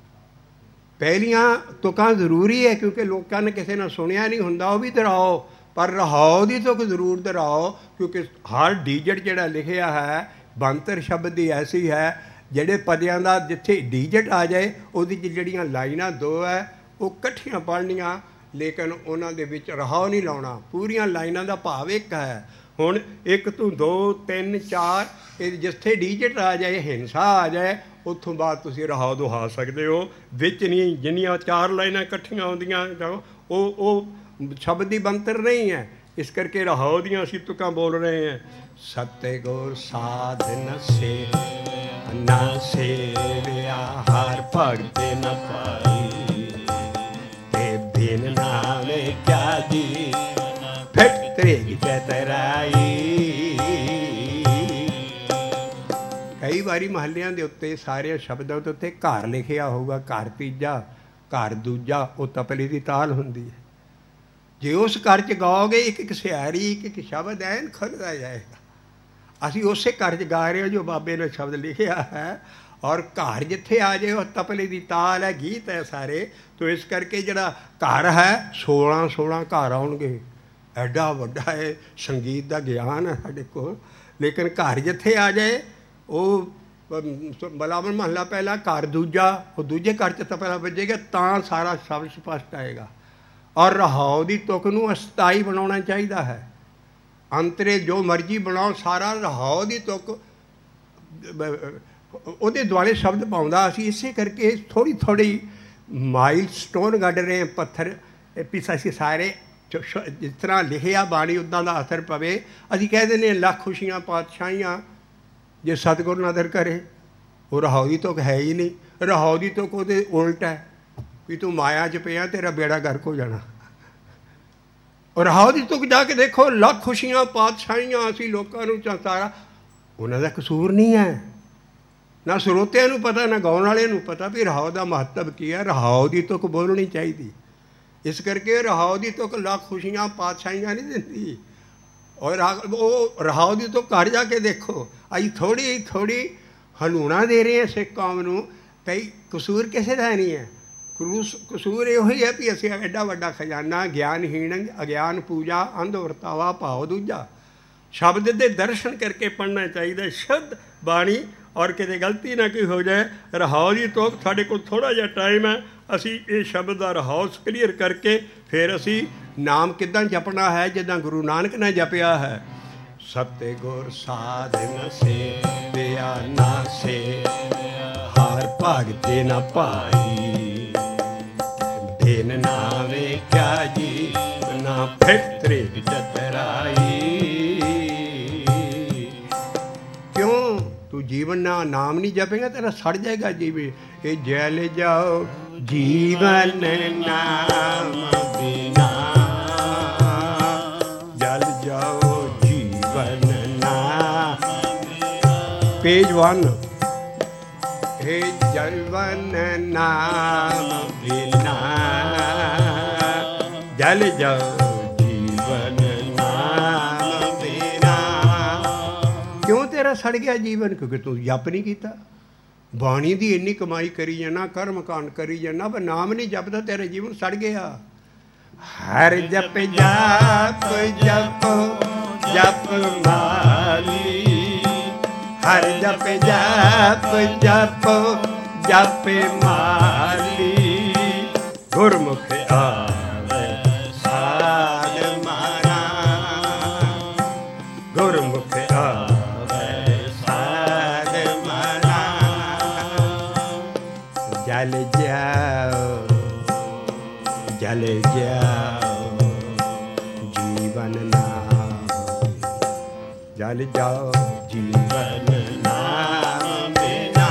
ਪਹਿਲੀਆਂ ਤੁਕਾਂ ਜ਼ਰੂਰੀ ਹੈ ਕਿਉਂਕਿ ਲੋਕਾਂ ਨੇ ਕਿਸੇ ਨੇ ਸੁਣਿਆ ਨਹੀਂ ਹੁੰਦਾ, ਉਹ ਵੀ ਦੁਹਰਾਓ, ਪਰ ਰਹਾਉ ਦੀ ਤੁਕ ਜ਼ਰੂਰ ਦੁਹਰਾਓ, ਕਿਉਂਕਿ ਹਰ ਡੀਜਟ ਜਿਹੜਾ ਲਿਖਿਆ ਹੈ ਬੰਤਰ ਸ਼ਬਦ ਦੀ ਐਸੀ ਹੈ ਜਿਹੜੇ ਪਦਿਆਂ ਦਾ ਜਿੱਥੇ ਡੀਜਟ ਆ ਜਾਏ ਉਹਦੀ 'ਚ ਜਿਹੜੀਆਂ ਲਾਈਨਾਂ 2 ਹੈ ਉਹ ਇਕੱਠੀਆਂ ਪੜ੍ਹਨੀਆਂ, ਲੇਕਿਨ ਉਹਨਾਂ ਦੇ ਵਿੱਚ ਰਹਾਉ ਨਹੀਂ ਲਾਉਣਾ। ਪੂਰੀਆਂ ਲਾਈਨਾਂ ਦਾ ਭਾਵ ਇੱਕ ਹੈ। ਹੁਣ 1 ਤੋਂ 2 3 4 ਇਹ ਜਿੱਥੇ ਡੀਜਟ ਆ ਜਾਏ, ਹਿੰਸਾ ਆ ਜਾਏ, ਉੱਥੋਂ ਬਾਅਦ ਤੁਸੀਂ ਰਹਾਉ ਦੁਹਾ ਸਕਦੇ ਹੋ। ਵਿੱਚ ਨਹੀਂ, ਜਿੰਨੀਆਂ 4 ਲਾਈਨਾਂ ਇਕੱਠੀਆਂ ਆਉਂਦੀਆਂ ਉਹ ਸ਼ਬਦ ਦੀ ਬੰਤਰ ਨਹੀਂ ਹੈ। ਇਸ ਕਰਕੇ ਰਹਾਉ ਦੀਆਂ ਅਸੀਂ ਤੁਕਾਂ ਬੋਲ ਰਹੇ ਹਾਂ। ਸਤੇ ਗੁਰ ਸਾਧਨ ਸੇ ਨਾ ਸੇਵਿਆ, ਹਰ ਭਗਤੇ ਨਾ ਪਾਈ। ਤੇ ਬਿਨ ਨਾਮੇ ਕਿਆ ਜੀ ਫਿਟ ਤ੍ਰਿਗ ਚਤਰਾਈ। ਕਈ ਵਾਰੀ ਮਹੱਲਿਆਂ ਦੇ ਉੱਤੇ ਸਾਰੇ ਸ਼ਬਦਾਂ ਦੇ ਉੱਤੇ ਘਰ ਲਿਖਿਆ ਹੋਊਗਾ, ਘਰ ਤੀਜਾ, ਘਰ ਦੂਜਾ, ਉਹ ਤਪਲੇ ਦੀ ਤਾਲ ਹੁੰਦੀ ਹੈ। ਜੇ ਉਸ ਘਰ 'ਚ ਗਾਓਗੇ ਇੱਕ ਇੱਕ ਸਿਆਰੀ, ਇੱਕ ਇੱਕ ਸ਼ਬਦ ਐਨ ਖੁੱਲ੍ਹਦਾ ਜਾਏਗਾ। ਅਸੀਂ ਉਸੇ ਘਰ 'ਚ ਗਾ ਰਹੇ ਹਾਂ ਜੋ ਬਾਬੇ ਨੇ ਸ਼ਬਦ ਲਿਖਿਆ ਹੈ, ਔਰ ਘਰ ਜਿੱਥੇ ਆ ਜਾਏ ਉਹ ਤਪਲੇ ਦੀ ਤਾਲ ਹੈ, ਗੀਤ ਹੈ ਸਾਰੇ। ਤੋ ਇਸ ਕਰਕੇ ਜਿਹੜਾ ਘਰ ਹੈ 16 ਘਰ ਆਉਣਗੇ। ਐਡਾ ਵੱਡਾ ਹੈ ਸੰਗੀਤ ਦਾ ਗਿਆਨ ਹੈ ਸਾਡੇ ਕੋਲ, ਲੇਕਿਨ ਘਰ ਜਿੱਥੇ ਆ ਜਾਏ ਉਹ ਬਲਾਵਲ ਮਹੱਲਾ ਪਹਿਲਾ, ਘਰ ਦੂਜਾ, ਉਹ ਦੂਜੇ ਘਰ 'ਚ ਤਪਲਾ ਵੱਜੇਗਾ ਤਾਂ ਸਾਰਾ ਸ਼ਬਦ ਸਪਸ਼ਟ ਆਏਗਾ। ਔਰ ਰਹਾਉ ਦੀ ਤੁਕ ਨੂੰ ਅਸਥਾਈ ਬਣਾਉਣਾ ਚਾਹੀਦਾ ਹੈ। ਅੰਤਰੇ ਜੋ ਮਰਜ਼ੀ ਬਣਾਓ, ਸਾਰਾ ਰਹਾਉ ਦੀ ਤੁਕ ਉਹਦੇ ਦੁਆਲੇ ਸ਼ਬਦ ਪਾਉਂਦਾ। ਅਸੀਂ ਇਸੇ ਕਰਕੇ ਥੋੜ੍ਹੀ ਮਾਈਲ ਸਟੋਨ ਕੱਢ ਰਹੇ ਹਾਂ, ਪੱਥਰ ਪਿੱਛੇ ਅਸੀਂ ਸਾਰੇ ਜਿਸ ਤਰ੍ਹਾਂ ਲਿਖਿਆ ਬਾਣੀ ਉੱਦਾਂ ਦਾ ਅਸਰ ਪਵੇ। ਅਸੀਂ ਕਹਿ ਦਿੰਦੇ ਹਾਂ ਲੱਖ ਖੁਸ਼ੀਆਂ ਪਾਤਸ਼ਾਹੀਆਂ, ਜੇ ਸਤਿਗੁਰ ਨਦਰ ਕਰੇ। ਉਹ ਰਹਾਉ ਦੀ ਤੁਕ ਹੈ ਹੀ ਨਹੀਂ। ਰਹਾਉ ਦੀ ਤੁਕ ਉਹਦੇ ਉਲਟ ਹੈ ਵੀ ਤੂੰ ਮਾਇਆ 'ਚ ਪਿਆ, ਤੇਰਾ ਬੇੜਾ ਗਰਕ ਹੋ ਜਾਣਾ। ਔਰ ਰਹਾਉ ਦੀ ਤੁਕ ਜਾ ਕੇ ਦੇਖੋ, ਲੱਖ ਖੁਸ਼ੀਆਂ ਪਾਤਸ਼ਾਹੀਆਂ, ਅਸੀਂ ਲੋਕਾਂ ਨੂੰ ਸਾਰਾ, ਉਹਨਾਂ ਦਾ ਕਸੂਰ ਨਹੀਂ ਹੈ। ਨਾ ਸਰੋਤਿਆਂ ਨੂੰ ਪਤਾ, ਨਾ ਗਾਉਣ ਵਾਲਿਆਂ ਨੂੰ ਪਤਾ ਵੀ ਰਹਾਉ ਦਾ ਮਹੱਤਵ ਕੀ ਹੈ। ਰਹਾਉ ਦੀ ਤੁਕ ਬੋਲਣੀ ਚਾਹੀਦੀ। ਇਸ ਕਰਕੇ ਰਹਾਉ ਦੀ ਤੁਕ ਲੱਖ ਖੁਸ਼ੀਆਂ ਪਾਤਸ਼ਾਹੀਆਂ ਨਹੀਂ ਦਿੰਦੀ। ਔਰ ਉਹ ਰਹਾਉ ਦੀ ਤੁਕ ਘਰ ਜਾ ਕੇ ਦੇਖੋ। ਅਸੀਂ ਥੋੜ੍ਹੀ ਹਲੂਣਾ ਦੇ ਰਹੇ ਹਾਂ ਸਿੱਖ ਕੌਮ ਨੂੰ, ਭਈ ਕਸੂਰ ਕਿਸੇ ਦਾ ਨਹੀਂ ਹੈ। ਕਸੂਰ ਇਹੋ ਹੀ ਹੈ ਵੀ ਅਸੀਂ ਐਡਾ ਵੱਡਾ ਖਜ਼ਾਨਾ, ਗਿਆਨਹੀਣ ਅਗਿਆਨ ਪੂਜਾ, ਅੰਧ ਵਰਤਾਵਾ ਭਾਵ ਦੂਜਾ। ਸ਼ਬਦ ਦੇ ਦਰਸ਼ਨ ਕਰਕੇ ਪੜ੍ਹਨਾ ਚਾਹੀਦਾ ਸ਼ੁੱਧ ਬਾਣੀ, ਔਰ ਕਿਤੇ ਗਲਤੀ ਨਾ ਕੋਈ ਹੋ ਜਾਏ। ਰਹਾਉ ਦੀ ਤੁਕ, ਸਾਡੇ ਕੋਲ ਥੋੜ੍ਹਾ ਜਿਹਾ ਟਾਈਮ ਹੈ, ਅਸੀਂ ਇਹ ਸ਼ਬਦ ਦਾ ਰਹਾਉ ਕਲੀਅਰ ਕਰਕੇ ਫਿਰ ਅਸੀਂ ਨਾਮ ਕਿੱਦਾਂ ਜਪਣਾ ਹੈ ਜਿੱਦਾਂ ਗੁਰੂ ਨਾਨਕ ਨੇ ਜਪਿਆ ਹੈ। ਸਤੇ ਗੁਰ ਸਾਧਨ ਸੇਵਿਆ ਨਾ ਸੇਵਿਆ, ਹਰ ਭਗਤੇ ਨਾ ਪਾਈ। ਬਿਨ ਨਾਮੇ ਕਿਆ ਜੀ ਨਾ ਫਿਟ ਤ੍ਰਿਗ ਚਤਰਾਈ। ਕਿਉਂ ਤੂੰ ਜੀਵਨ ਨਾਲ ਨਾਮ ਨਹੀਂ ਜਪੇਗਾ, ਤੇਰਾ ਸੜ ਜਾਏਗਾ ਜੀਵੇ। ਇਹ ਜਲ ਜਾਓ ਜੀਵਨ ਨਾਮ ਬਿਨਾ, ਜਲ ਜਾਓ ਜੀਵਨ ਨਾਮ। ਪੇਜ 1, हे जलवन नाम बिना, जल जाओ जीवन नाम ਸੜ ਗਿਆ ਜੀਵਨ, ਕਿਉਂਕਿ ਤੂੰ ਜਪ ਨਹੀਂ ਕੀਤਾ। ਬਾਣੀ ਦੀ ਇੰਨੀ ਕਮਾਈ ਕਰੀ ਜਾਣਾ, ਕਰਮ ਕਾਂਡ ਕਰੀ ਜਾਣਾ, ਪਰ ਨਾਮ ਨਹੀਂ ਜਪਦਾ, ਤੇਰਾ ਜੀਵਨ ਸੜ ਗਿਆ। ਹਰ ਜਪ ਜਪ ਜਪ ਜਪ ਮਾਲੀ, ਹਰ ਜਪ ਜਪ ਜਪ ਜਪ ਮਾਲੀ, ਗੁਰਮੁਖ ਆਵੇ ਸਾਧ ਮਾਨਾ, ਗੁਰਮੁਖ ਆਵੇ ਸਾਧ ਮਾਨਾ। ਜਲ ਜਾਓ ਜਲ ਜਾਓ ਜੀਵਨ ਨਾਮ, ਜਲ ਜਾਓ ਜੀਵਨ ਨਾਮ ਬਿਨਾ।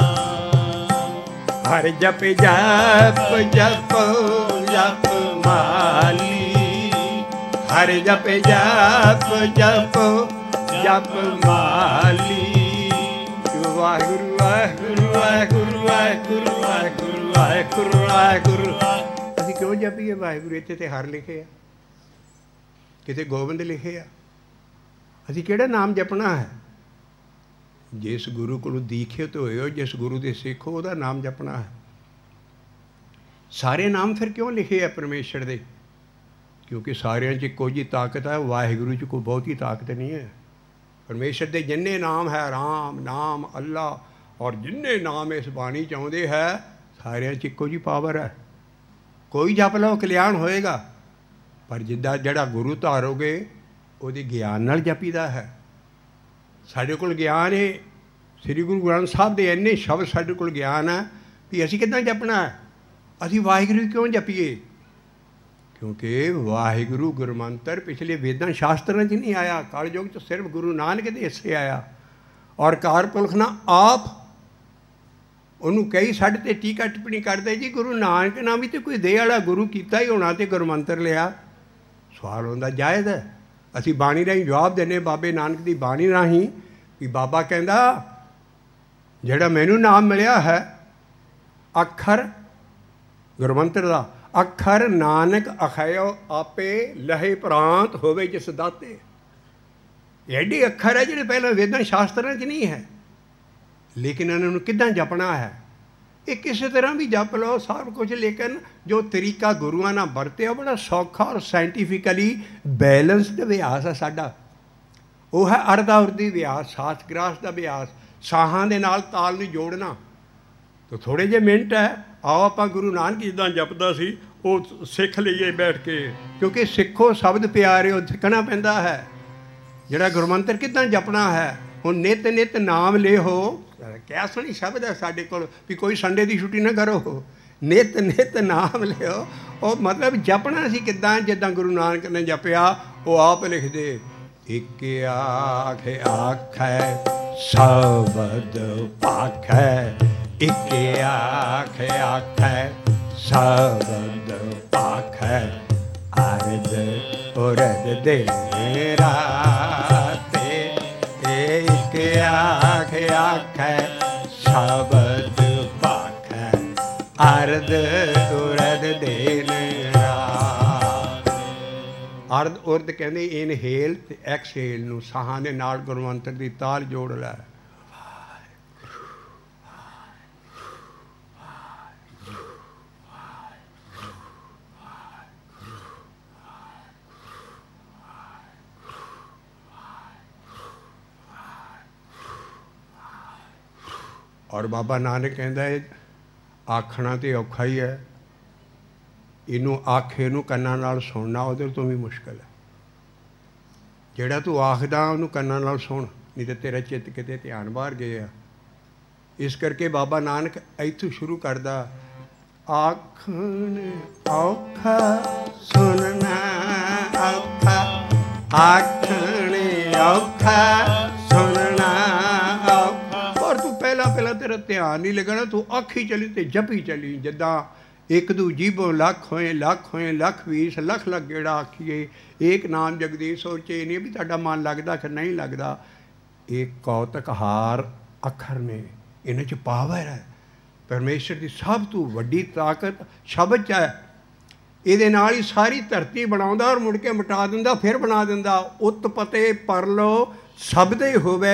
ਹਰ ਜਪ ਜਪ ਜਪ ਜਪ ਮਾਲੀ, ਹਰ ਜਪ ਜਪ ਜਪ ਜਪ ਮਾਲੀ। ਵਾਹਿਗੁਰੂ ਵਾਹਿਗੁਰੂ ਵਾਹਿਗੁਰੂ ਵਾਹਿਗੁਰੂ ਵਾਹਿਗੁਰੂ ਵਾਹਿਗੁਰੂ ਵਾਹਿਗੁਰੂ। ਅਸੀਂ ਕਿਉਂ ਜਪੀਏ ਵਾਹਿਗੁਰੂ? ਇੱਥੇ ਤੇ ਹਰ ਲਿਖੇ ਆ, ਕਿਤੇ ਗੋਬਿੰਦ ਲਿਖੇ ਆ। ਅਸੀਂ ਕਿਹੜਾ ਨਾਮ ਜਪਣਾ ਹੈ? ਜਿਸ ਗੁਰੂ ਕੋਲੋਂ ਦੀਖਿਤ ਹੋਏ ਹੋ, ਜਿਸ ਗੁਰੂ ਦੇ ਸਿੱਖ ਹੋ, ਉਹਦਾ ਨਾਮ ਜਪਣਾ ਹੈ। ਸਾਰੇ ਨਾਮ ਫਿਰ ਕਿਉਂ ਲਿਖੇ ਆ ਪਰਮੇਸ਼ਰ ਦੇ? ਕਿਉਂਕਿ ਸਾਰਿਆਂ 'ਚ ਇੱਕੋ ਜਿਹੀ ਤਾਕਤ ਹੈ, ਵਾਹਿਗੁਰੂ 'ਚ ਕੋਈ ਬਹੁਤੀ ਤਾਕਤ ਨਹੀਂ ਹੈ। ਪਰਮੇਸ਼ਰ ਦੇ ਜਿੰਨੇ ਨਾਮ ਹੈ, ਰਾਮ ਨਾਮ, ਅੱਲਾ, ਔਰ ਜਿੰਨੇ ਨਾਮ ਇਸ ਬਾਣੀ 'ਚ ਆਉਂਦੇ ਹੈ, ਸਾਰਿਆਂ 'ਚ ਇੱਕੋ ਜਿਹੀ ਪਾਵਰ ਹੈ। ਕੋਈ ਜਪ ਲਓ ਕਲਿਆਣ ਹੋਏਗਾ, ਪਰ ਜਿੱਦਾਂ ਜਿਹੜਾ ਗੁਰੂ ਧਾਰੋਗੇ ਉਹਦੇ ਗਿਆਨ ਨਾਲ ਜਪੀਦਾ ਹੈ। ਸਾਡੇ ਕੋਲ ਗਿਆਨ ਹੈ, ਸ੍ਰੀ ਗੁਰੂ ਗ੍ਰੰਥ ਸਾਹਿਬ ਦੇ ਇੰਨੇ ਸ਼ਬਦ ਸਾਡੇ ਕੋਲ ਗਿਆਨ ਹੈ ਵੀ ਅਸੀਂ ਕਿੱਦਾਂ ਜਪਣਾ ਹੈ। ਅਸੀਂ ਵਾਹਿਗੁਰੂ ਕਿਉਂ ਜਪੀਏ? ਕਿਉਂਕਿ ਵਾਹਿਗੁਰੂ ਗੁਰਮੰਤਰ ਪਿਛਲੇ ਵੇਦਾਂ ਸ਼ਾਸਤਰਾਂ 'ਚ ਨਹੀਂ ਆਇਆ, ਕਲਯੁਗ 'ਚ ਸਿਰਫ ਗੁਰੂ ਨਾਨਕ ਦੇ ਹਿੱਸੇ ਆਇਆ। ਔਰ ਕਾਰਪੁਰਖ ਨਾ ਆਪ ਉਹਨੂੰ ਕਈ ਸਾਡੇ 'ਤੇ ਟੀਕਾ ਟਿੱਪਣੀ ਕਰਦੇ, ਜੀ ਗੁਰੂ ਨਾਨਕ ਨਾਮ ਵੀ ਤਾਂ ਕੋਈ ਦੇ ਵਾਲਾ ਗੁਰੂ ਕੀਤਾ ਹੀ ਹੋਣਾ ਤੇ ਗੁਰਮੰਤਰ ਲਿਆ। ਸਵਾਲ ਹੁੰਦਾ ਜਾਇਜ਼ ਹੈ। ਅਸੀਂ ਬਾਣੀ ਰਾਹੀਂ ਜਵਾਬ ਦਿੰਦੇ ਬਾਬੇ ਨਾਨਕ ਦੀ ਬਾਣੀ ਰਾਹੀਂ ਵੀ ਬਾਬਾ ਕਹਿੰਦਾ ਜਿਹੜਾ ਮੈਨੂੰ ਨਾਮ ਮਿਲਿਆ ਹੈ, ਅੱਖਰ ਗੁਰਮੰਤਰ ਦਾ ਅੱਖਰ ਨਾਨਕ ਅਖਾਇਓ ਆਪੇ ਲਹੇ ਪ੍ਰਾਂਤ ਹੋਵੇ ਜਿਸ ਦਾਤੇ। ਐਡੇ ਅੱਖਰ ਹੈ ਜਿਹੜੇ ਪਹਿਲਾਂ ਵੇਦਾਂ ਸ਼ਾਸਤਰਾਂ 'ਚ ਨਹੀਂ ਹੈ, ਲੇਕਿਨ ਇਹਨਾਂ ਨੂੰ ਕਿੱਦਾਂ ਜਪਣਾ ਹੈ? ਇਹ ਕਿਸੇ ਤਰ੍ਹਾਂ ਵੀ ਜਪ ਲਓ ਸਭ ਕੁਝ, ਲੇਕਿਨ ਜੋ ਤਰੀਕਾ ਗੁਰੂਆਂ ਨਾਲ ਵਰਤਿਆ ਬੜਾ ਸੌਖਾ ਔਰ ਸਾਇੰਟੀਫਿਕਲੀ ਬੈਲੈਂਸਡ ਅਭਿਆਸ ਹੈ ਸਾਡਾ। ਉਹ ਹੈ ਅਰਧਾ ਉਰਦੀ ਅਭਿਆਸ, ਸਾਸ ਗ੍ਰਾਸ ਦਾ ਅਭਿਆਸ, ਸਾਹਾਂ ਦੇ ਨਾਲ ਤਾਲ ਨੂੰ ਜੋੜਨਾ। ਤਾਂ ਥੋੜ੍ਹੇ ਜਿਹੇ ਮਿੰਟ ਹੈ, ਆਓ ਆਪਾਂ ਗੁਰੂ ਨਾਨਕ ਜਿੱਦਾਂ ਜਪਦਾ ਸੀ ਉਹ ਸਿੱਖ ਲਈਏ ਬੈਠ ਕੇ, ਕਿਉਂਕਿ ਸਿੱਖੋ ਸ਼ਬਦ ਪਿਆਰੇ, ਉਹ ਸਿੱਖਣਾ ਪੈਂਦਾ ਹੈ। ਜਿਹੜਾ ਗੁਰਮੰਤਰ ਕਿੱਦਾਂ ਜਪਣਾ ਹੈ, ਹੁਣ ਨਿਤ ਨਿਤ ਨਾਮ ਲਿਓ। ਕਿਆ ਸੋਹਣੀ ਸ਼ਬਦ ਹੈ ਸਾਡੇ ਕੋਲ ਵੀ ਕੋਈ ਸੰਡੇ ਦੀ ਛੁੱਟੀ ਨਾ ਕਰੋ, ਨਿਤ ਨਿਤ ਨਾਮ ਲਿਓ। ਉਹ ਮਤਲਬ ਜਪਣਾ ਸੀ ਕਿੱਦਾਂ? ਜਿੱਦਾਂ ਗੁਰੂ ਨਾਨਕ ਨੇ ਜਪਿਆ, ਉਹ ਆਪ ਲਿਖਦੇ, ਇੱਕ ਆਖ ਆਖੈ ਸ਼ਬਦ ਭਾਖੈ, ਇੱਕ ਆਖ ਆਖੈ ਸ਼ਬਦ ਭਾਖੈ, ਅਰਧ ਉਰਧ ਦੇ ਰਾਤੇ। ਇੱਕ ਆਖ ਆਖੈ ਸ਼ਬਦ ਭਾਖੈ, ਅਰਧ ਉਰਧ ਦਿਨ ਰਾਤ। ਅਰਧ ਉਰਧ ਕਹਿੰਦੇ ਇਨਹੇਲ ਤੇ ਐਕਸਹੇਲ ਨੂੰ, ਸਾਹਾਂ ਦੇ ਨਾਲ ਗੁਰਮੰਤਰ ਦੀ ਤਾਲ ਜੋੜ ਲੈ। ਔਰ ਬਾਬਾ ਨਾਨਕ ਕਹਿੰਦਾ ਹੈ ਆਖਣਾ ਤਾਂ ਔਖਾ ਹੀ ਹੈ, ਇਹਨੂੰ ਆਖੇ ਨੂੰ ਕੰਨਾਂ ਨਾਲ ਸੁਣਨਾ ਉਹਦੇ ਤੋਂ ਵੀ ਮੁਸ਼ਕਿਲ ਹੈ। ਜਿਹੜਾ ਤੂੰ ਆਖਦਾ ਉਹਨੂੰ ਕੰਨਾਂ ਨਾਲ ਸੁਣ, ਨਹੀਂ ਤਾਂ ਤੇਰਾ ਚਿੱਤ ਕਿਤੇ ਧਿਆਨ ਬਾਹਰ ਗਿਆ। ਇਸ ਕਰਕੇ ਬਾਬਾ ਨਾਨਕ ਇੱਥੋਂ ਸ਼ੁਰੂ ਕਰਦਾ, ਆਖਣ ਔਖਾ ਸੁਣਨਾ ਔਖਾ, ਆਖਣ ਔਖਾ ਸੁਣਨਾ ਔਖਾ। ਪਰ ਤੂੰ ਪਹਿਲਾਂ ਤੇਰਾ ਧਿਆਨ ਨਹੀਂ ਲੱਗਣਾ, ਤੂੰ ਆਖੀ ਚਲੀ ਤੇ ਜਪੀ ਚਲੀ। ਜਿੱਦਾਂ ਇੱਕ ਦੂ ਜੀਬੋਂ ਲੱਖ ਹੋਏ ਲੱਖ ਹੋਏ, ਲੱਖ 20 ਲੱਖ ਲੱਖ ਗੇੜਾ ਆਖੀਏ, ਏਕ ਨਾਮ ਜਗਦੀਸ਼। ਸੋਚੇ ਇਹ ਨਹੀਂ ਵੀ ਤੁਹਾਡਾ ਮਨ ਲੱਗਦਾ ਕਿ ਨਹੀਂ ਲੱਗਦਾ। ਇਹ ਕੌਤਕ ਹਾਰ ਅੱਖਰ ਨੇ, ਇਹਨਾਂ 'ਚ ਪਾਵਰ ਹੈ। ਪਰਮੇਸ਼ਰ ਦੀ ਸਭ ਤੋਂ ਵੱਡੀ ਤਾਕਤ ਸ਼ਬਦ 'ਚ ਹੈ। ਇਹਦੇ ਨਾਲ ਹੀ ਸਾਰੀ ਧਰਤੀ ਬਣਾਉਂਦਾ ਔਰ ਮੁੜ ਕੇ ਮਿਟਾ ਦਿੰਦਾ, ਫਿਰ ਬਣਾ ਦਿੰਦਾ। ਉਤਪਤੇ ਪਰਲੋ ਸ਼ਬਦ ਹੀ ਹੋਵੇ,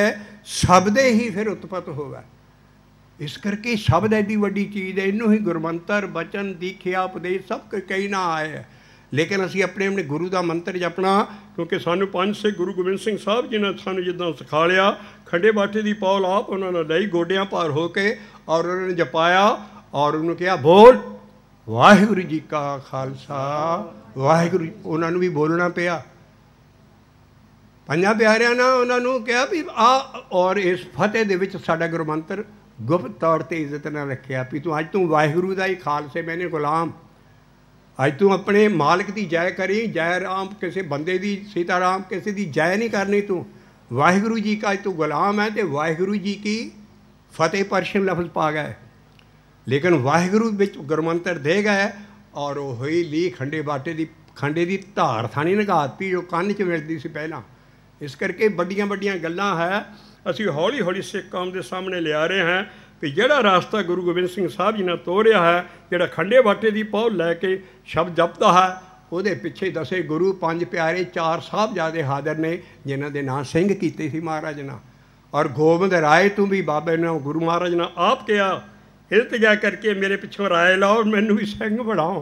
शब्द ही फिर उत्पत्त होगा। इस करके शब्द एडी वड्डी चीज़ है, इनू ही गुरमंत्र बचन दीखिया उपदेश सब कई ना आए है। लेकिन असी अपने अपने गुरु का मंत्र जपना, क्योंकि सानू पंज सिख गुरु गोबिंद सिंह साहब जी ने सानू जिद्दां सिखा लिया, खंडे बाटे की पौल आप उन्होंने लई गोडियां भार हो के और उन्होंने जपाया और उन्होंने कहा बोल वाहिगुरू जी का खालसा वाहिगुरू। उन्होंने भी बोलना पिया, पंजां प्यारियां ने उन्होंने कहा भी आ, और इस फतेह दे विच साडा गुरमंत्र गुप्त तौर पर इज्जत न रखिया भी तू अज तू वाहिगुरू का ही खालसे मैंने गुलाम, अज तू अपने मालिक की जय करी, जय राम किसी बंदे की, सीता राम किसी की जय नहीं करनी, तू वाहिगुरू जी का अज तू गुलाम है। तो वाहिगुरू जी की फतेह परशन लफ्ज़ पा गए, लेकिन वाहिगुरू विच गुरमंत्र दे गए और वो हुई ली खंडे बाटे की खंडे की धार थानी नगाती जो कंन च मिलती सी पहला। इस करके बड़ियां बड़ियां गल्लां है असी हौली हौली सिख कौम के सामने लिया रहे हैं भी जिहड़ा रास्ता गुरु गोबिंद सिंह साहब जी ने तोड़िया है, जिहड़ा खंडे बाटे की पौल लैके शब्द जपदा है, ਉਹਦੇ ਪਿੱਛੇ दसे गुरु पंज प्यारे चार साहबजादे हाज़र ने जिन्हां दे नां ਸਿੰਘ कीते सी महाराज ने। और गोबिंद राय तू भी बाबे ने गुरु महाराज ने आप कहा इल्तजा करके मेरे पिछों राय लाओ मैनू भी ਸਿੰਘ बनाओ।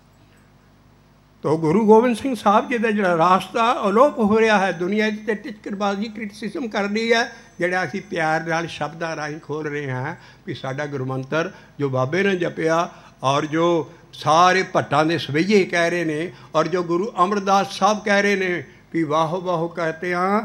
तो गुरु गोबिंद सिंह साहब जी का जो रास्ता अलोप हो रहा है, दुनिया से टिचकरबाजी क्रिटिसिज्म कर रही है, जोड़ा असी प्यार नाल शब्दां राही खोल रहे हैं भी साडा गुरमंत्र जो बाबे ने जपिया और जो सारे भट्टां दे सवैये कह रहे ने और जो गुरु अमरदास साहब कह रहे ने भी वाह वाह कहते हैं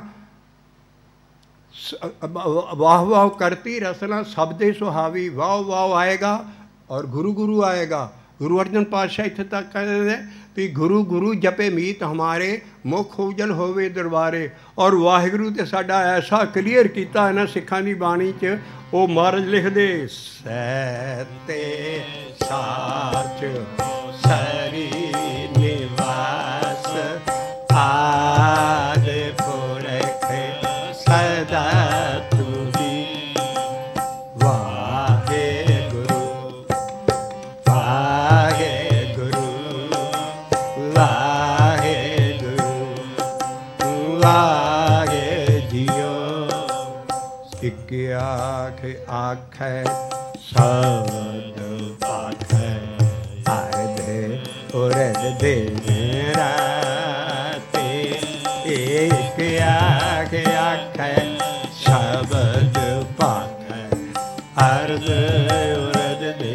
वाह वाह करती रसना शब्दे सुहावी, वाह वाह आएगा और गुरु गुरु आएगा। गुरु अर्जन पातशाह इत्थे तक कहते हैं भी गुरु गुरु जपे मीत हमारे मुख उजल होवे दरबारे। और वाहिगुरू ते साडा ऐसा क्लीयर किया इन्हां सिखां दी बाणी च, वो महाराज लिखदे सहते साच सरी निवास आद पुरख सदा तुझी वाहे गुरु वाहे गुरु वाहे गुरु वाहे जियो। एक आख आखै शब्द पाखै आरदे उरद दे राते। एक आख आखै शब्द पाखै आरद उरद दे।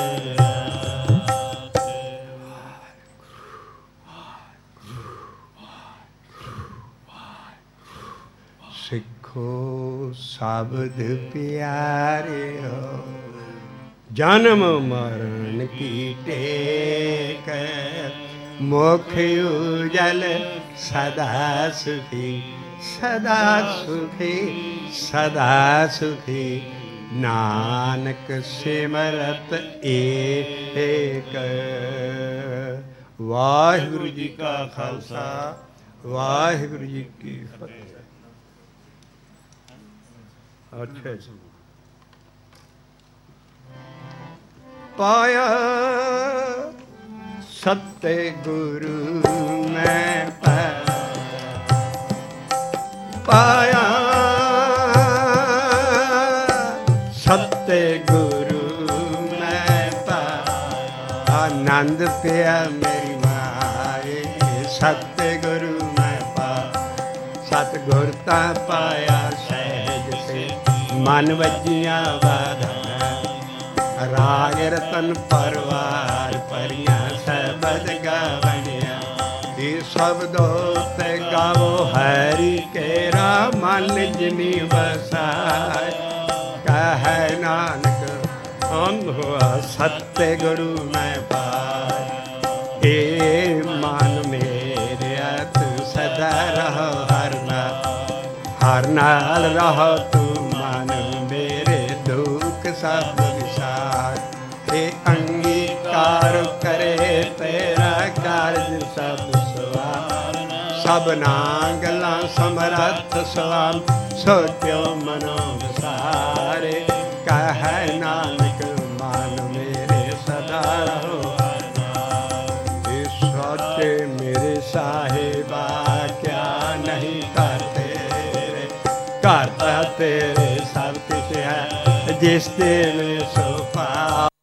सिखो शब्द प्यारे हो जन्म मरण की टेक, मुख उजल सदा सुखी सदा सुखी सदा सुखी। नानक सिमरत एक। वाहिगुरू जी का खालसा वाहिगुरू जी की फतेह। अच्छा पाया सत्य गुरु मैं पाया सत्य गुरु मैं पाया। आनंद पिया मेरी माए सत्य गुरु मैं पाया। सतगुर ता पाया सहज से मन वजिया बाधा। राग रतन परवार परिया सबद गावनिया। ये शब्दों ते गावो हरि केरा मन जिनी बसाए। कह नानक अंधुआ सत्य गुरु मैं पाए। ए मन मेरे तू सदा रहो हर नाल रहो तू मन मेरे दुख सब विसार। हे अंगीकार करे तेरा कारज सब सवार। सबना गल्लां समरथ स्वाम सोचो मनो विसारे। कह नानक मान मेरे सदा रहो। सोचे मेरे साहिबा क्या नहीं करते ਘਰ ਤਾਂ ਤੇਰੇ ਸਭ ਕੁਛ ਹੈ, ਜਿਸ ਤੇ ਮੈਂ ਸੋ ਪਾ।